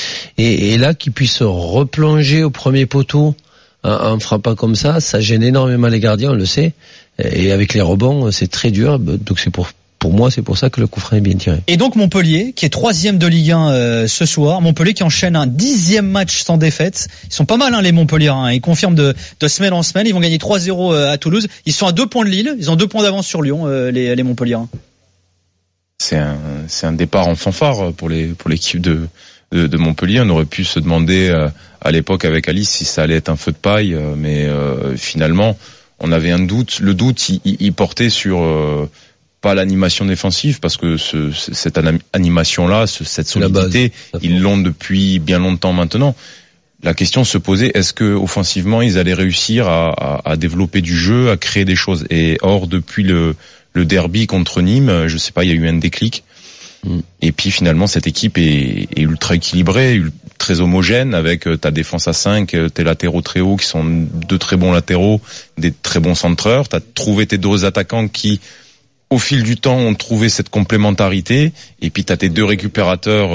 Et là, qu'il puisse replonger au premier poteau en frappant comme ça gêne énormément les gardiens, on le sait. Et avec les rebonds, c'est très dur. Donc pour moi, c'est pour ça que le coup franc est bien tiré. Et donc Montpellier, qui est 3e de Ligue 1 ce soir. Montpellier qui enchaîne un 10e match sans défaite. Ils sont pas mal les Montpelliérains. Ils confirment de semaine en semaine. Ils vont gagner 3-0 à Toulouse. Ils sont à 2 points de Lille. Ils ont 2 points d'avance sur Lyon, les Montpelliérains. C'est un départ en fanfare pour l'équipe de Montpellier. On aurait pu se demander à l'époque avec Alice si ça allait être un feu de paille, mais finalement on avait un doute. Le doute il portait sur pas l'animation défensive parce que cette animation là, cette solidité, ils l'ont depuis bien longtemps maintenant. la question se posait, est-ce que offensivement ils allaient réussir à développer du jeu, à créer des choses. Et or depuis le derby contre Nîmes, je sais pas, il y a eu un déclic. Et puis finalement cette équipe est ultra équilibrée, très homogène, avec ta défense à 5, tes latéraux très hauts qui sont de très bons latéraux, des très bons centreurs. T'as trouvé tes 2 attaquants qui au fil du temps ont trouvé cette complémentarité, et puis t'as tes 2 récupérateurs,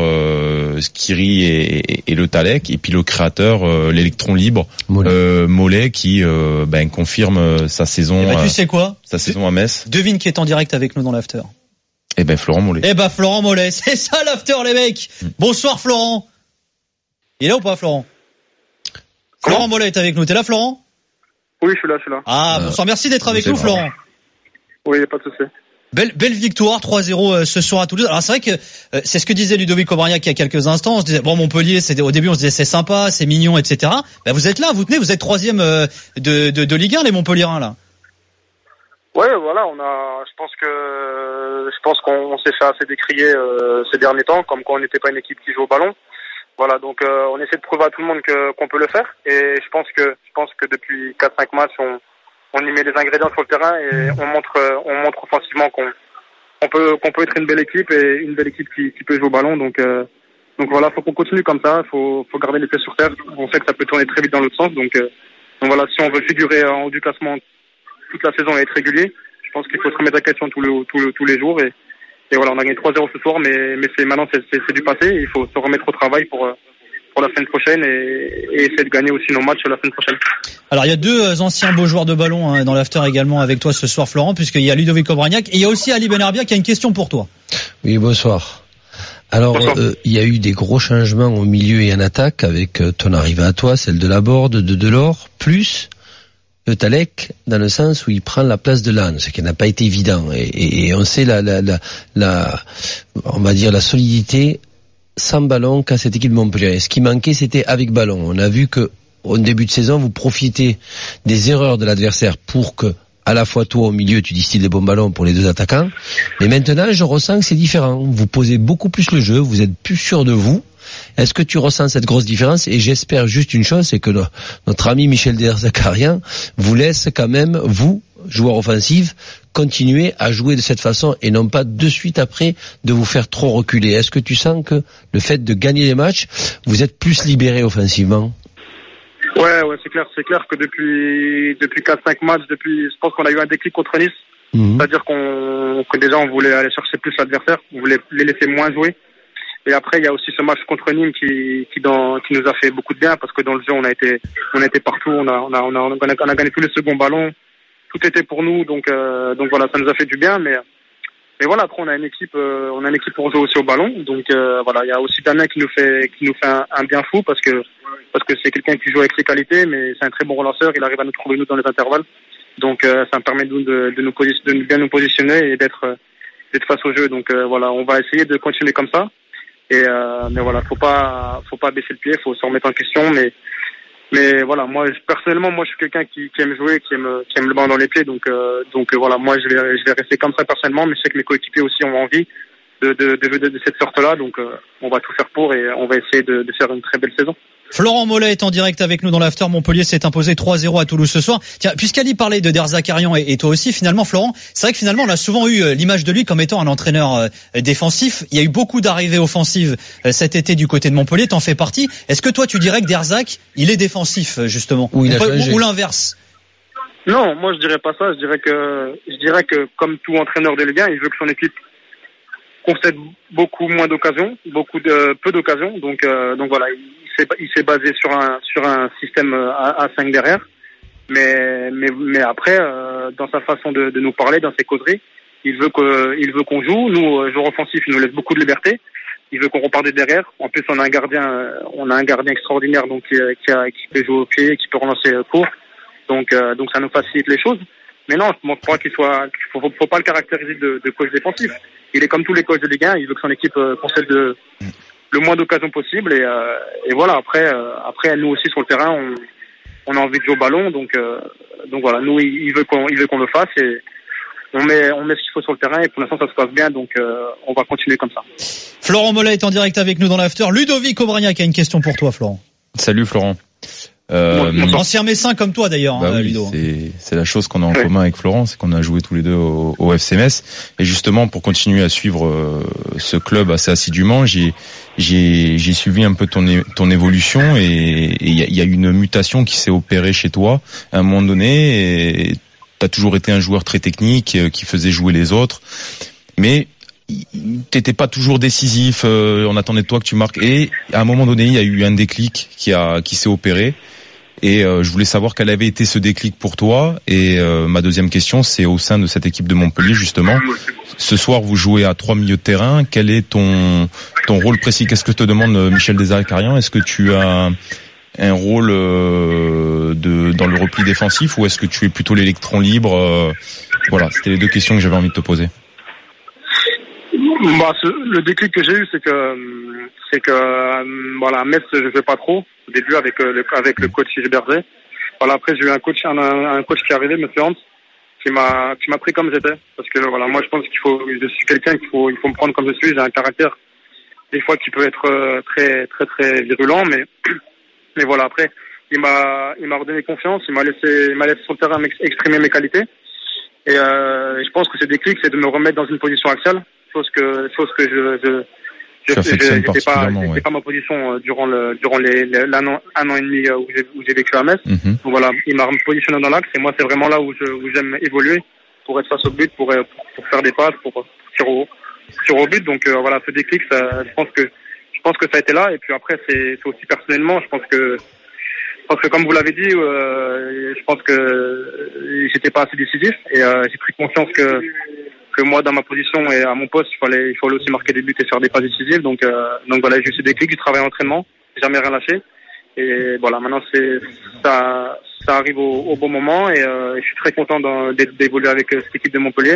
Skiri et le Talek, et puis le créateur, l'électron libre, Mollet, qui confirme sa saison. Tu sais quoi, sa saison à Metz. Devine qui est en direct avec nous dans l'after. Florent Mollet. Florent Mollet, c'est ça l'after les mecs. Bonsoir Florent. Il est là ou pas Florent? Florent Mollet est avec nous. T'es là Florent? Oui, je suis là. Bonsoir, merci d'être avec nous Florent. Oui, pas de souci. Belle victoire, 3-0 ce soir à Toulouse. Alors c'est vrai que c'est ce que disait Ludovic Aubragnac il y a quelques instants. On se disait Montpellier, au début on se disait c'est sympa, c'est mignon, etc. Vous êtes là, vous êtes 3e de Ligue 1 les Montpelliérains là. Ouais, voilà, je pense qu'on s'est fait assez décrier ces derniers temps, comme quoi on n'était pas une équipe qui joue au ballon. Voilà, donc on essaie de prouver à tout le monde qu'on peut le faire, et je pense que depuis 4-5 matchs on y met des ingrédients sur le terrain, et on montre offensivement qu'on peut être une belle équipe, et une belle équipe qui peut jouer au ballon. Donc voilà, faut qu'on continue comme ça, faut garder les pieds sur terre. On sait que ça peut tourner très vite dans l'autre sens, donc voilà, si on veut figurer en haut du classement toute la saison et être régulier, je pense qu'il faut se remettre à question tous les jours, et voilà, on a gagné 3-0 ce soir, mais maintenant c'est du passé. Il faut se remettre au travail pour la semaine prochaine, et essayer de gagner aussi nos matchs la semaine prochaine. Alors il y a 2 anciens beaux joueurs de ballon dans l'after également avec toi ce soir Florent, puisqu'il y a Ludovic Aubragnac et il y a aussi Ali Benarbia qui a une question pour toi. Oui, bonsoir. Alors il y a eu des gros changements au milieu et en attaque avec ton arrivée à toi, celle de Laborde, de Delors, plus le Talek, dans le sens où il prend la place de Lannes, ce qui n'a pas été évident, et on sait on va dire la solidité sans ballon qu'a cette équipe de Montpellier. Ce qui manquait, c'était avec ballon. On a vu que au début de saison, vous profitez des erreurs de l'adversaire pour que à la fois toi au milieu tu distilles des bons ballons pour les 2 attaquants, mais maintenant je ressens que c'est différent. Vous posez beaucoup plus le jeu, vous êtes plus sûr de vous. Est-ce que tu ressens cette grosse différence? Et j'espère juste une chose, c'est que notre ami Michel Derzakarian vous laisse quand même, vous, joueurs offensifs, continuer à jouer de cette façon, et non pas de suite après de vous faire trop reculer. Est-ce que tu sens que le fait de gagner les matchs, vous êtes plus libéré offensivement? Ouais, c'est clair que depuis 4-5 matchs, je pense qu'on a eu un déclic contre Nice. C'est-à-dire que déjà on voulait aller chercher plus l'adversaire, on voulait les laisser moins jouer. Et après, il y a aussi ce match contre Nîmes qui nous a fait beaucoup de bien, parce que dans le jeu, on a été partout, on a gagné tous les seconds ballons, tout était pour nous, donc voilà, ça nous a fait du bien, mais voilà, après on a une équipe pour jouer aussi au ballon, donc voilà, il y a aussi Damien qui nous fait un bien fou, parce que c'est quelqu'un qui joue avec ses qualités, mais c'est un très bon relanceur, il arrive à nous trouver nous dans les intervalles, donc ça me permet de bien nous positionner et d'être face au jeu, donc voilà, on va essayer de continuer comme ça. Mais voilà, faut pas baisser le pied, faut se remettre en question, mais voilà, personnellement je suis quelqu'un qui aime jouer, qui aime le ballon dans les pieds, donc voilà, moi je vais rester comme ça personnellement, mais je sais que mes coéquipiers aussi ont envie de cette sorte-là, donc on va tout faire pour, et on va essayer de faire une très belle saison. Florent Mollet est en direct avec nous dans l'after. Montpellier s'est imposé 3-0 à Toulouse ce soir. Tiens, puisqu'Ali parlait de Derzakarian et toi aussi, finalement, Florent, c'est vrai que finalement, on a souvent eu l'image de lui comme étant un entraîneur défensif. Il y a eu beaucoup d'arrivées offensives cet été du côté de Montpellier. T'en fais partie. Est-ce que toi, tu dirais que Derzak, il est défensif, justement, ou l'inverse? Non, moi je dirais pas ça. Je dirais que comme tout entraîneur de Ligue 1, il veut que son équipe concède beaucoup moins d'occasions, peu d'occasions. Donc voilà, il s'est basé sur un système à 5 derrière. Mais après, dans sa façon de nous parler, dans ses causeries, il veut qu'on joue. Nous, joueurs offensifs, il nous laisse beaucoup de liberté. Il veut qu'on reparte de derrière. En plus, on a un gardien extraordinaire, donc qui peut jouer au pied, qui peut relancer court. Donc ça nous facilite les choses. Mais non, je ne pense pas qu'il faut pas le caractériser de coach défensif. Il est comme tous les coachs de Ligue 1, il veut que son équipe concède le moins d'occasions possible, et voilà, après nous aussi sur le terrain, on a envie de jouer au ballon, donc voilà, nous il veut qu'on le fasse, et on met ce qu'il faut sur le terrain, et pour l'instant ça se passe bien, donc on va continuer comme ça. Florent Mollet est en direct avec nous dans l'after. Ludovic Aubragnac a une question pour toi, Florent. Salut Florent. Ancien Messin comme toi d'ailleurs, bah oui, Ludo. C'est la chose qu'on a en commun avec Florent, c'est qu'on a joué tous les deux au FC Metz. Et justement, pour continuer à suivre ce club assez assidûment, j'ai suivi un peu ton évolution et il y a une mutation qui s'est opérée chez toi à un moment donné. Et t'as toujours été un joueur très technique qui faisait jouer les autres, mais t'étais pas toujours décisif. On attendait de toi que tu marques. Et à un moment donné, il y a eu un déclic qui s'est opéré. Et je voulais savoir quel avait été ce déclic pour toi. Et ma deuxième question, c'est au sein de cette équipe de Montpellier, justement. Ce soir, vous jouez à 3 milieux de terrain. Quel est ton rôle précis? Qu'est-ce que te demande Michel Desarcarian? Est-ce que tu as un rôle dans le repli défensif ou est-ce que tu es plutôt l'électron libre? Voilà, c'était les deux questions que j'avais envie de te poser. Le déclic que j'ai eu, c'est que voilà, Metz, je fais pas trop. Au début, avec le coach Gilbertet. Voilà, après, j'ai eu un coach qui est arrivé, M. Hans, qui m'a pris comme j'étais. Parce que, voilà, moi, je pense je suis quelqu'un il faut me prendre comme je suis. J'ai un caractère, des fois, qui peut être très, très, très virulent, mais voilà, après, il m'a redonné confiance, il m'a laissé sur le terrain exprimer mes qualités. Et, je pense que ce déclic, c'est de me remettre dans une position axiale. Chose que c'était pas ma position durant un an et demi où j'ai vécu à Metz. Donc voilà, il m'a positionné dans l'axe et moi c'est vraiment là où j'aime évoluer pour être face au but, pour faire des passes, pour tirer au but. Donc voilà, ce déclic, je pense que ça a été là. Et puis après c'est aussi personnellement, je pense que comme vous l'avez dit, je pense que j'étais pas assez décisif et j'ai pris conscience que moi dans ma position et à mon poste il fallait aussi marquer des buts et faire des passes décisives. Donc voilà, j'ai eu ce déclic, j'ai travaillé en entraînement, j'ai jamais rien lâché et voilà, maintenant ça arrive au bon moment et je suis très content d'évoluer avec cette équipe de Montpellier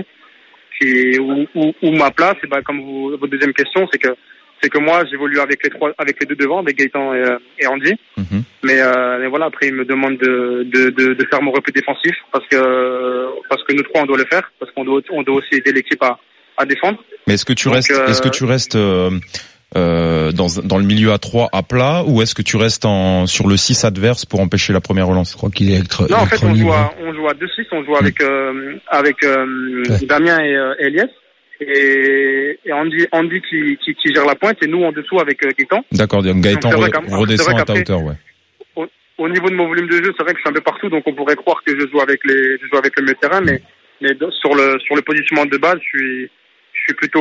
où ma place, et comme votre deuxième question, c'est que moi j'évolue avec les deux devant, avec Gaëtan et Andy. Mais voilà, après ils me demandent de faire mon repli défensif parce que nous trois on doit le faire, parce qu'on doit aussi aider l'équipe à défendre. Mais est-ce que tu restes dans le milieu à 3 à plat ou est-ce que tu restes sur le 6 adverse pour empêcher la première relance? Je crois qu'il est Non, en fait on joue à 2-6, on joue avec Damien et Elias. Et Andy qui gère la pointe et nous en dessous avec Gaëtan. D'accord, donc Gaëtan redescend à ta hauteur, ouais. Au niveau de mon volume de jeu, c'est vrai que je suis un peu partout, donc on pourrait croire que je joue avec le milieu de terrain, mais sur le positionnement de base, je suis plutôt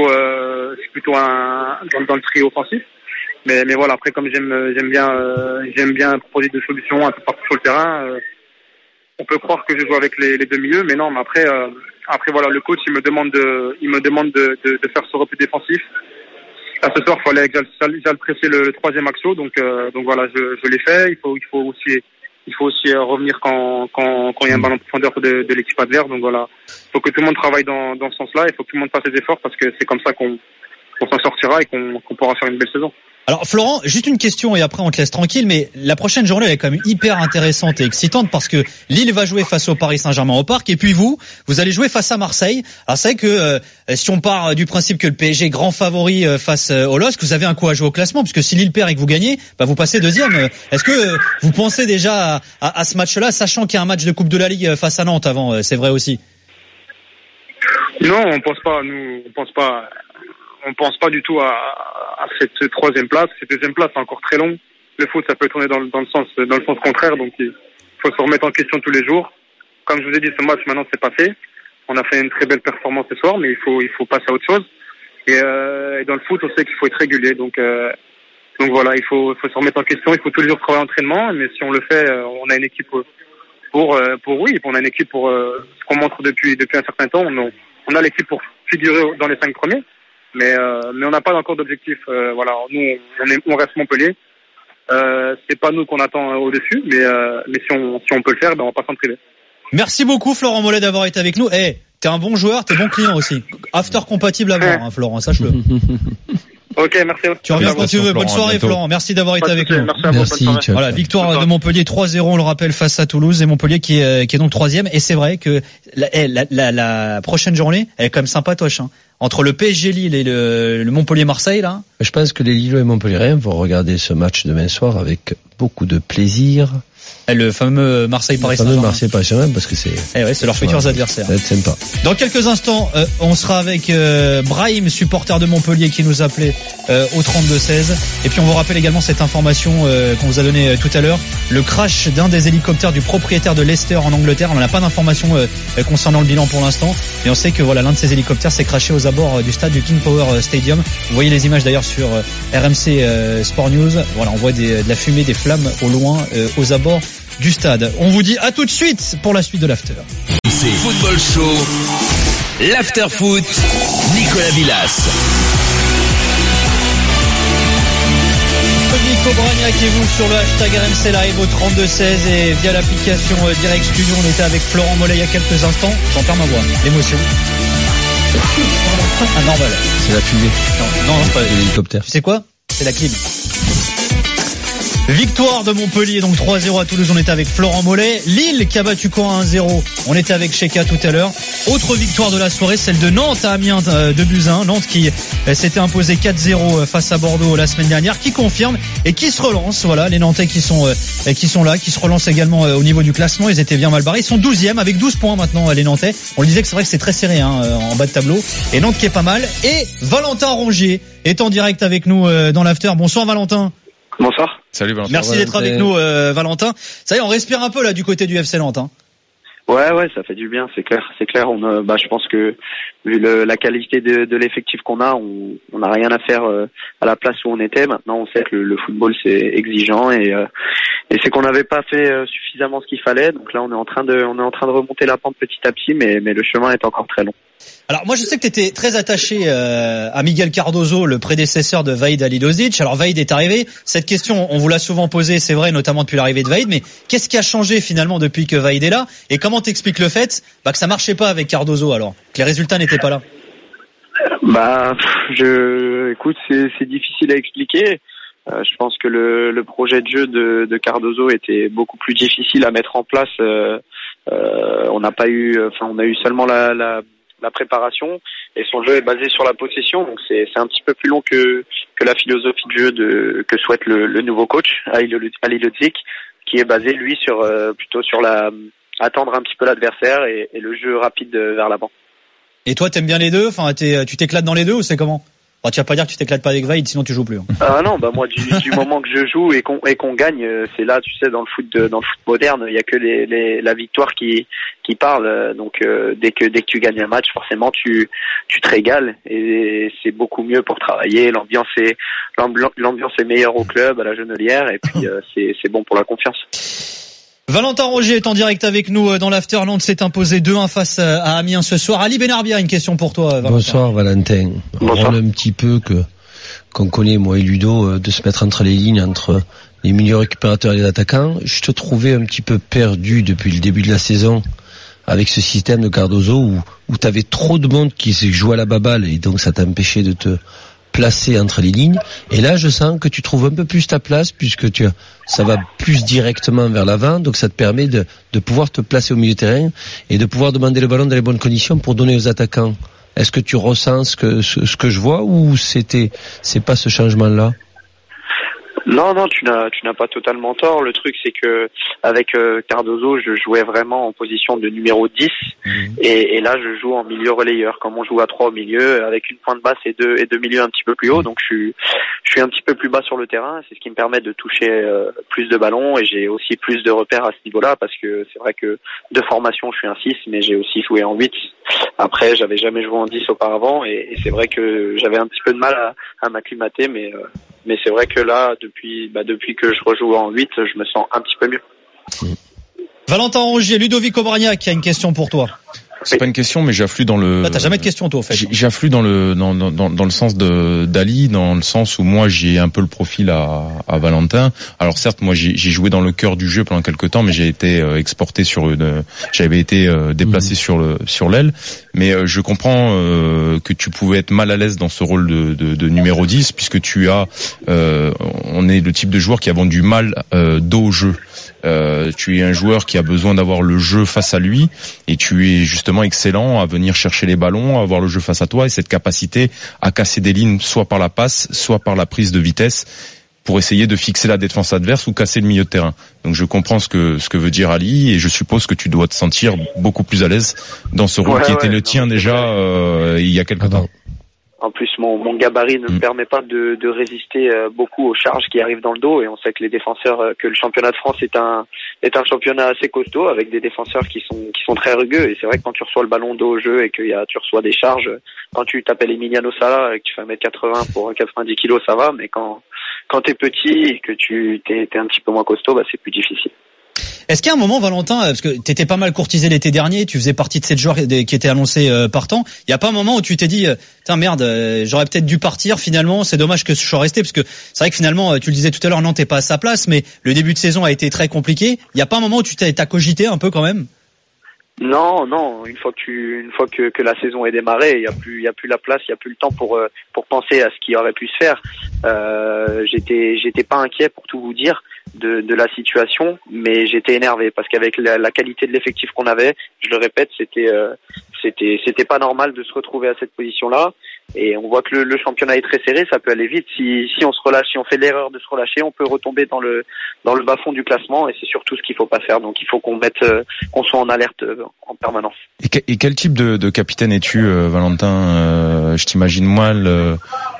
dans le trio offensif. Mais voilà, après comme j'aime bien proposer des solutions un peu partout sur le terrain, on peut croire que je joue avec les deux milieux, mais non, mais après voilà, le coach il me demande de faire ce repli défensif. Là, ce soir, il fallait que j'aille presser le troisième axo, donc voilà, je l'ai fait. Il faut aussi revenir quand il y a un ballon de profondeur de l'équipe adverse. Donc voilà, il faut que tout le monde travaille dans ce sens-là. Il faut que tout le monde fasse des efforts parce que c'est comme ça qu'on s'en sortira et qu'on pourra faire une belle saison. Alors Florent, juste une question et après on te laisse tranquille, mais la prochaine journée elle est quand même hyper intéressante et excitante parce que Lille va jouer face au Paris Saint-Germain au Parc et puis vous allez jouer face à Marseille. Alors c'est vrai que si on part du principe que le PSG est grand favori face au LOSC, vous avez un coup à jouer au classement puisque si Lille perd et que vous gagnez, vous passez deuxième. Est-ce que vous pensez déjà à ce match-là, sachant qu'il y a un match de Coupe de la Ligue face à Nantes avant, c'est vrai aussi? Non, on pense pas du tout à cette troisième place. Cette deuxième place, c'est encore très long. Le foot, ça peut tourner dans le sens contraire, donc il faut se remettre en question tous les jours. Comme je vous ai dit, ce match, maintenant, c'est passé. On a fait une très belle performance ce soir, mais il faut passer à autre chose. Et dans le foot, on sait qu'il faut être régulier. Donc voilà, il faut se remettre en question. Il faut tous les jours travailler à l'entraînement, mais si on le fait, on a une équipe on a une équipe pour ce qu'on montre depuis un certain temps. On a l'équipe pour figurer dans les 5 premiers. Mais on n'a pas encore d'objectif. Voilà, nous on reste Montpellier. C'est pas nous qu'on attend au-dessus, mais si on peut le faire, on va pas s'en priver. Merci beaucoup Florent Mollet d'avoir été avec nous. T'es un bon joueur, t'es bon client aussi. After compatible à voir, Florent, sache-le. Ok, merci. Tu reviens quand tu veux. Bonne soirée Florent. Merci d'avoir été avec nous. Merci. Voilà, victoire de Montpellier 3-0, on le rappelle, face à Toulouse et Montpellier qui est donc 3e. Et c'est vrai que la prochaine journée, elle est quand même sympatoche. entre le PSG Lille et le Montpellier Marseille là. Je pense que les Lillois et Montpelliérains vont regarder ce match demain soir avec beaucoup de plaisir. Le fameux Marseille-Paris Saint-Germain. Marseille-Paris Saint-Germain parce que c'est leurs futurs adversaires. Ça va être sympa. Dans quelques instants, on sera avec Brahim, supporter de Montpellier, qui nous appelait au 32-16. Et puis on vous rappelle également cette information qu'on vous a donnée tout à l'heure. Le crash d'un des hélicoptères du propriétaire de Leicester en Angleterre. On n'a pas d'informations concernant le bilan pour l'instant. Mais on sait que voilà, l'un de ces hélicoptères s'est crashé aux abords du stade du King Power Stadium. Vous voyez les images d'ailleurs sur RMC Sport News. Voilà, on voit de la fumée, des flammes au loin aux abords du stade. On vous dit à tout de suite pour la suite de l'after. C'est Football Show, l'after foot, Nicolas Villas. Nico Bragnac et vous sur le hashtag RMC Live au 32-16 et via l'application Direct Studio. On était avec Florent Mollet il y a quelques instants. J'en perds ma voix, l'émotion. Ah, normal. C'est la fumée. Non, pas l'hélicoptère. Tu sais quoi? C'est la clim. Victoire de Montpellier, donc 3-0 à Toulouse, on était avec Florent Mollet. Lille qui a battu Caen 1-0, on était avec Cheka tout à l'heure. Autre victoire de la soirée, celle de Nantes à Amiens de Buzyn. Nantes qui s'était imposé 4-0 face à Bordeaux la semaine dernière, qui confirme et qui se relance. Voilà, les Nantais qui sont là, qui se relancent également au niveau du classement. Ils étaient bien mal barrés, ils sont 12e avec 12 points maintenant les Nantais. On le disait que c'est vrai que c'est très serré en bas de tableau. Et Nantes qui est pas mal. Et Valentin Rongier est en direct avec nous dans l'after. Bonsoir Valentin. Bonsoir. Salut Valentin. Merci d'être avec nous Valentin. Ça y est, on respire un peu là du côté du FC Nantes. Ouais, ça fait du bien, c'est clair. Je pense que vu la qualité de l'effectif qu'on a, on n'a rien à faire à la place où on était. Maintenant, on sait que le football c'est exigeant et c'est qu'on n'avait pas fait suffisamment ce qu'il fallait. Donc là, on est en train de remonter la pente petit à petit, mais le chemin est encore très long. Alors moi je sais que tu étais très attaché à Miguel Cardozo, le prédécesseur de Vahid Halilhodžić. Alors Vahid est arrivé, cette question on vous l'a souvent posée, c'est vrai, notamment depuis l'arrivée de Vahid, mais qu'est-ce qui a changé finalement depuis que Vahid est là? Et comment t'expliques le fait que ça marchait pas avec Cardozo alors, que les résultats n'étaient pas là? Écoute, c'est difficile à expliquer. Je pense que le projet de jeu de Cardozo était beaucoup plus difficile à mettre en place. On a eu seulement la préparation et son jeu est basé sur la possession, donc c'est un petit peu plus long que la philosophie de jeu que souhaite le nouveau coach Halilhodžić, qui est basé lui plutôt sur attendre un petit peu l'adversaire et le jeu rapide vers l'avant. Et toi t'aimes bien les deux? Enfin, tu t'éclates dans les deux ou c'est comment? Enfin, tu vas pas dire que tu t'éclates pas avec Vahid, sinon tu joues plus. Ah non, moi du moment que je joue et qu'on gagne, c'est là, tu sais, dans le foot moderne, il y a que la victoire qui parle. Donc dès que tu gagnes un match, forcément tu te régales et c'est beaucoup mieux pour travailler. L'ambiance est meilleure au club, à la Genelière, et puis c'est bon pour la confiance. Valentin Rongier est en direct avec nous dans l'after. Nantes s'est imposé 2-1 face à Amiens ce soir. Ali Benarbia, une question pour toi, Valentin. Bonsoir Valentin. Bonsoir. On rôle un petit peu qu'on connaît, moi et Ludo, de se mettre entre les lignes, entre les milieux récupérateurs et les attaquants. Je te trouvais un petit peu perdu depuis le début de la saison avec ce système de Cardozo où t'avais trop de monde qui jouait à la baballe et donc ça t'empêchait de te placer entre les lignes. Et là, je sens que tu trouves un peu plus ta place puisque ça va plus directement vers l'avant, donc ça te permet de pouvoir te placer au milieu de terrain et de pouvoir demander le ballon dans les bonnes conditions pour donner aux attaquants. Est-ce que tu ressens ce que je vois ou c'est pas ce changement-là? Non, tu n'as pas totalement tort. Le truc, c'est que avec Cardozo, je jouais vraiment en position de numéro 10 et là, je joue en milieu relayeur, comme on joue à 3 au milieu, avec une pointe basse et deux milieux un petit peu plus haut. Donc, je suis un petit peu plus bas sur le terrain. C'est ce qui me permet de toucher plus de ballons et j'ai aussi plus de repères à ce niveau-là parce que c'est vrai que de formation, je suis un 6, mais j'ai aussi joué en 8. Après, j'avais jamais joué en 10 auparavant et c'est vrai que j'avais un petit peu de mal à m'acclimater, mais c'est vrai que là, depuis que je rejoue en 8, je me sens un petit peu mieux. Valentin Rongier, Ludovic Obraniak qui a une question pour toi. C'est pas une question, mais j'afflue dans le. T'as jamais de question, toi, en fait. J'afflue dans le sens d'Ali, dans le sens où moi j'ai un peu le profil à Valentin. Alors certes, moi j'ai joué dans le cœur du jeu pendant quelques temps, mais j'ai été exporté j'avais été déplacé sur l'aile. Mais je comprends que tu pouvais être mal à l'aise dans ce rôle de numéro 10, puisque on est le type de joueur qui avons du mal dos au jeu. Tu es un joueur qui a besoin d'avoir le jeu face à lui, et tu es justement excellent à venir chercher les ballons, à avoir le jeu face à toi, et cette capacité à casser des lignes, soit par la passe, soit par la prise de vitesse, pour essayer de fixer la défense adverse ou casser le milieu de terrain. Donc je comprends ce que veut dire Ali, et je suppose que tu dois te sentir beaucoup plus à l'aise dans ce rôle qui était le tien déjà il y a quelque temps. En plus, mon gabarit ne me permet pas de résister beaucoup aux charges qui arrivent dans le dos, et on sait que les défenseurs, que le championnat de France est un championnat assez costaud, avec des défenseurs qui sont très rugueux. Et c'est vrai que quand tu reçois le ballon dos au jeu et tu reçois des charges, quand tu t'appelles Emiliano Sala et que tu fais 1m80 pour 90 kilos, ça va, mais quand t'es petit et que t'es un petit peu moins costaud, c'est plus difficile. Est-ce qu'il y a un moment, Valentin, parce que t'étais pas mal courtisé l'été dernier, tu faisais partie de ces joueurs qui étaient annoncés partant, il y a pas un moment où tu t'es dit, putain merde, j'aurais peut-être dû partir finalement, c'est dommage que je sois resté, parce que c'est vrai que finalement, tu le disais tout à l'heure, Nantes n'est pas à sa place, mais le début de saison a été très compliqué. Il y a pas un moment où t'as cogité un peu quand même? Non, une fois que la saison est démarrée, il y a plus la place, il y a plus le temps pour penser à ce qui aurait pu se faire. J'étais pas inquiet, pour tout vous dire, de la situation, mais j'étais énervé parce qu'avec la qualité de l'effectif qu'on avait, je le répète, c'était pas normal de se retrouver à cette position-là. Et on voit que le championnat est très serré, ça peut aller vite. Si on se relâche, si on fait l'erreur de se relâcher, on peut retomber dans le bas-fond du classement, et c'est surtout ce qu'il faut pas faire. Donc il faut qu'on soit en alerte en permanence. Et quel type de capitaine es-tu, Valentin? Je t'imagine mal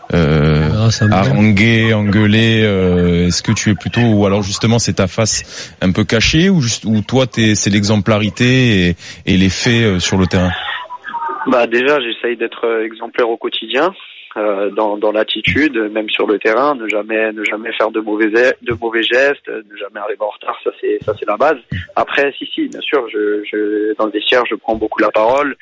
haranguer, engueuler. Est-ce que tu es plutôt, ou alors justement c'est ta face un peu cachée, ou toi c'est l'exemplarité et les faits sur le terrain? Déjà, j'essaye d'être exemplaire au quotidien, dans l'attitude, même sur le terrain, ne jamais faire de mauvais gestes, ne jamais arriver en retard, ça c'est la base. Après, si, bien sûr, dans le vestiaire, je prends beaucoup la parole,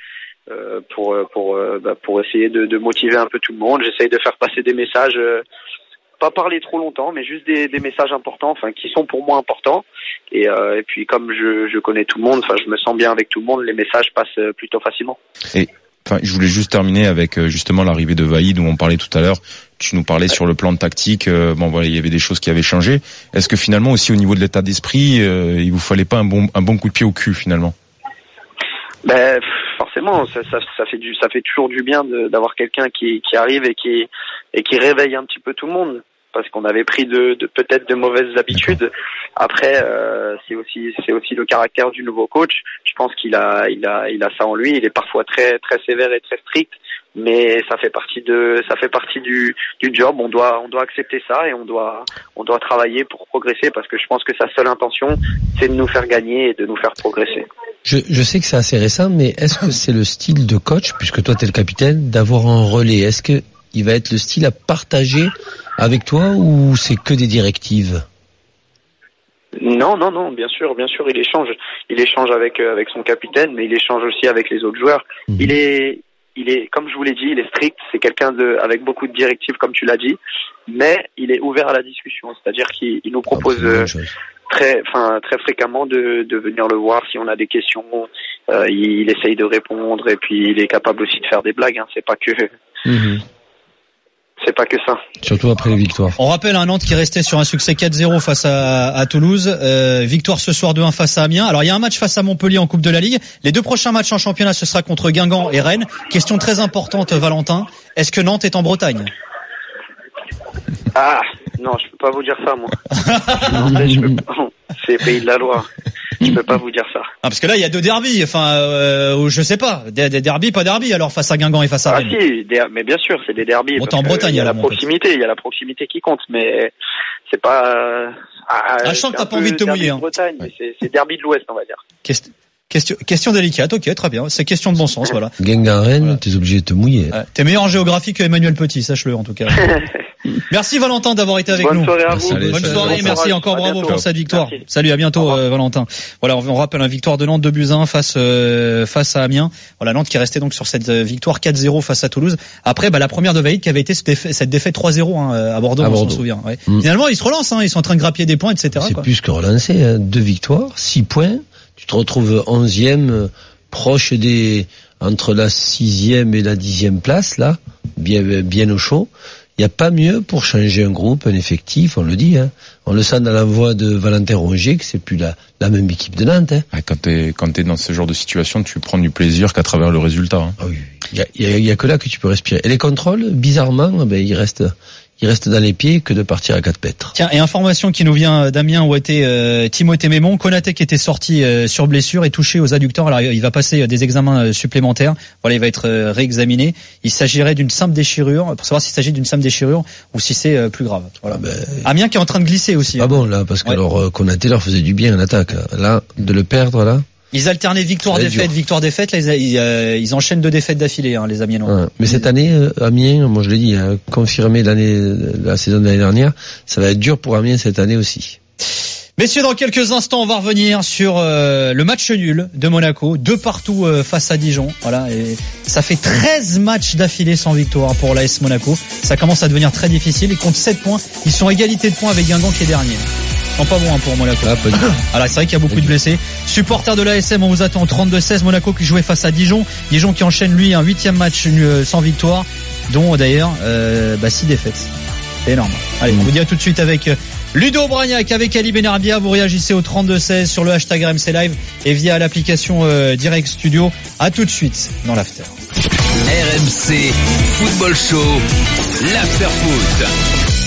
pour essayer de motiver un peu tout le monde. J'essaye de faire passer des messages, pas parler trop longtemps, mais juste des messages importants, qui sont pour moi importants. Et puis comme je connais tout le monde, je me sens bien avec tout le monde, les messages passent plutôt facilement. Et je voulais juste terminer avec justement l'arrivée de Vaïd, où on parlait tout à l'heure. Tu nous parlais sur le plan de tactique. Il y avait des choses qui avaient changé. Est-ce que finalement aussi au niveau de l'état d'esprit, il vous fallait pas un bon coup de pied au cul finalement? Forcément, ça fait toujours du bien d'avoir quelqu'un qui arrive et qui réveille un petit peu tout le monde, parce qu'on avait pris peut-être de mauvaises habitudes. Après, c'est aussi le caractère du nouveau coach. Je pense qu'il a ça en lui. Il est parfois très très sévère et très strict, mais ça fait partie du job. On doit accepter ça, et on doit travailler pour progresser, parce que je pense que sa seule intention, c'est de nous faire gagner et de nous faire progresser. Je sais que c'est assez récent, mais est-ce que c'est le style de coach, puisque toi t'es le capitaine, d'avoir un relais? Est-ce que il va être le style à partager avec toi, ou c'est que des directives? Non, bien sûr, il échange avec son capitaine, mais il échange aussi avec les autres joueurs. Il est, comme je vous l'ai dit, il est strict, c'est quelqu'un avec beaucoup de directives, comme tu l'as dit, mais il est ouvert à la discussion, c'est-à-dire qu'il nous propose très fréquemment de venir le voir si on a des questions. Il essaye de répondre, et puis il est capable aussi de faire des blagues, c'est pas que c'est pas que ça. Surtout après les victoires. On rappelle un Nantes qui restait sur un succès 4-0 face à Toulouse. Victoire ce soir 2-1 face à Amiens. Alors il y a un match face à Montpellier en Coupe de la Ligue. Les deux prochains matchs en championnat, ce sera contre Guingamp et Rennes. Question très importante, Valentin. Est-ce que Nantes est en Bretagne? Non, je peux pas vous dire ça, moi. C'est Pays de la Loire. Je peux pas vous dire ça. Parce que là, il y a deux derbys. Je sais pas. Des derbys, pas derbys, alors, face à Guingamp et face à Rennes. Si, mais bien sûr, c'est des derbys. Bon, t'es en Bretagne, il y a la proximité qui compte, mais c'est pas, je sens que t'as pas envie de te mouiller, Bretagne, mais c'est derby de l'Ouest, on va dire. Question délicate, ok, très bien. C'est question de bon sens, voilà. Guingamp, Rennes, t'es obligé de te mouiller. T'es meilleur en géographie que Emmanuel Petit, sache-le, en tout cas. Merci Valentin d'avoir été avec nous. Bonne soirée à vous. Bonne soirée, merci encore, bravo pour cette victoire. Merci. Salut, à bientôt Valentin. Voilà, on rappelle une victoire de Nantes 2-1 face à Amiens. Voilà, Nantes qui restait donc sur cette victoire 4-0 face à Toulouse. Après, la première de Vaïd qui avait été cette défaite 3-0 à Bordeaux, on s'en souvient. Ouais. Finalement, ils se relancent, ils sont en train de grappiller des points, etc. C'est plus que relancer, 2 victoires, 6 points. Tu te retrouves 11e, proche entre la 6e et la 10e place, là, bien au chaud. Il n'y a pas mieux pour changer un groupe, un effectif, on le dit. Hein. On le sent dans la voix de Valentin Rongier que c'est plus la même équipe de Nantes. Hein. Quand t'es dans ce genre de situation, tu prends du plaisir qu'à travers le résultat. Hein. Ah oui. Il y a que là que tu peux respirer. Et les contrôles, bizarrement, il reste dans les pieds que de partir à 4 mètres. Tiens, et information qui nous vient d'Amiens où était Timothée Mémon, Konaté qui était sorti sur blessure et touché aux adducteurs. Alors il va passer des examens supplémentaires. Voilà, il va être réexaminé. Il s'agirait d'une simple déchirure pour savoir s'il s'agit d'une simple déchirure ou si c'est plus grave. Voilà. Amiens qui est en train de glisser aussi. Ah bon là, parce que alors Konaté leur faisait du bien en attaque. Là, de le perdre là. Ils alternaient victoire-défaite. Là, ils enchaînent 2 défaites d'affilée, hein, les Amiénois. Ouais. Mais cette année, Amiens, moi je l'ai dit, confirmé la saison de l'année dernière, ça va être dur pour Amiens cette année aussi. Messieurs, dans quelques instants, on va revenir sur le match nul de Monaco, 2-2 face à Dijon. Voilà, et ça fait 13 matchs d'affilée sans victoire pour l'AS Monaco. Ça commence à devenir très difficile. Ils comptent 7 points. Ils sont à égalité de points avec Guingamp qui est dernier. Non, pas bon pour Monaco. Alors c'est vrai qu'il y a beaucoup de blessés. Supporters de l'ASM, on vous attend 32-16. Monaco qui jouait face à Dijon. Dijon qui enchaîne lui un 8e match sans victoire, dont d'ailleurs 6 défaites. C'est énorme. Allez, on vous dit à tout de suite avec Ludo Bragnac, avec Ali Benarbia. Vous réagissez au 32-16 sur le hashtag RMC Live et via l'application Direct Studio. À tout de suite dans l'after. RMC Football Show, l'after foot.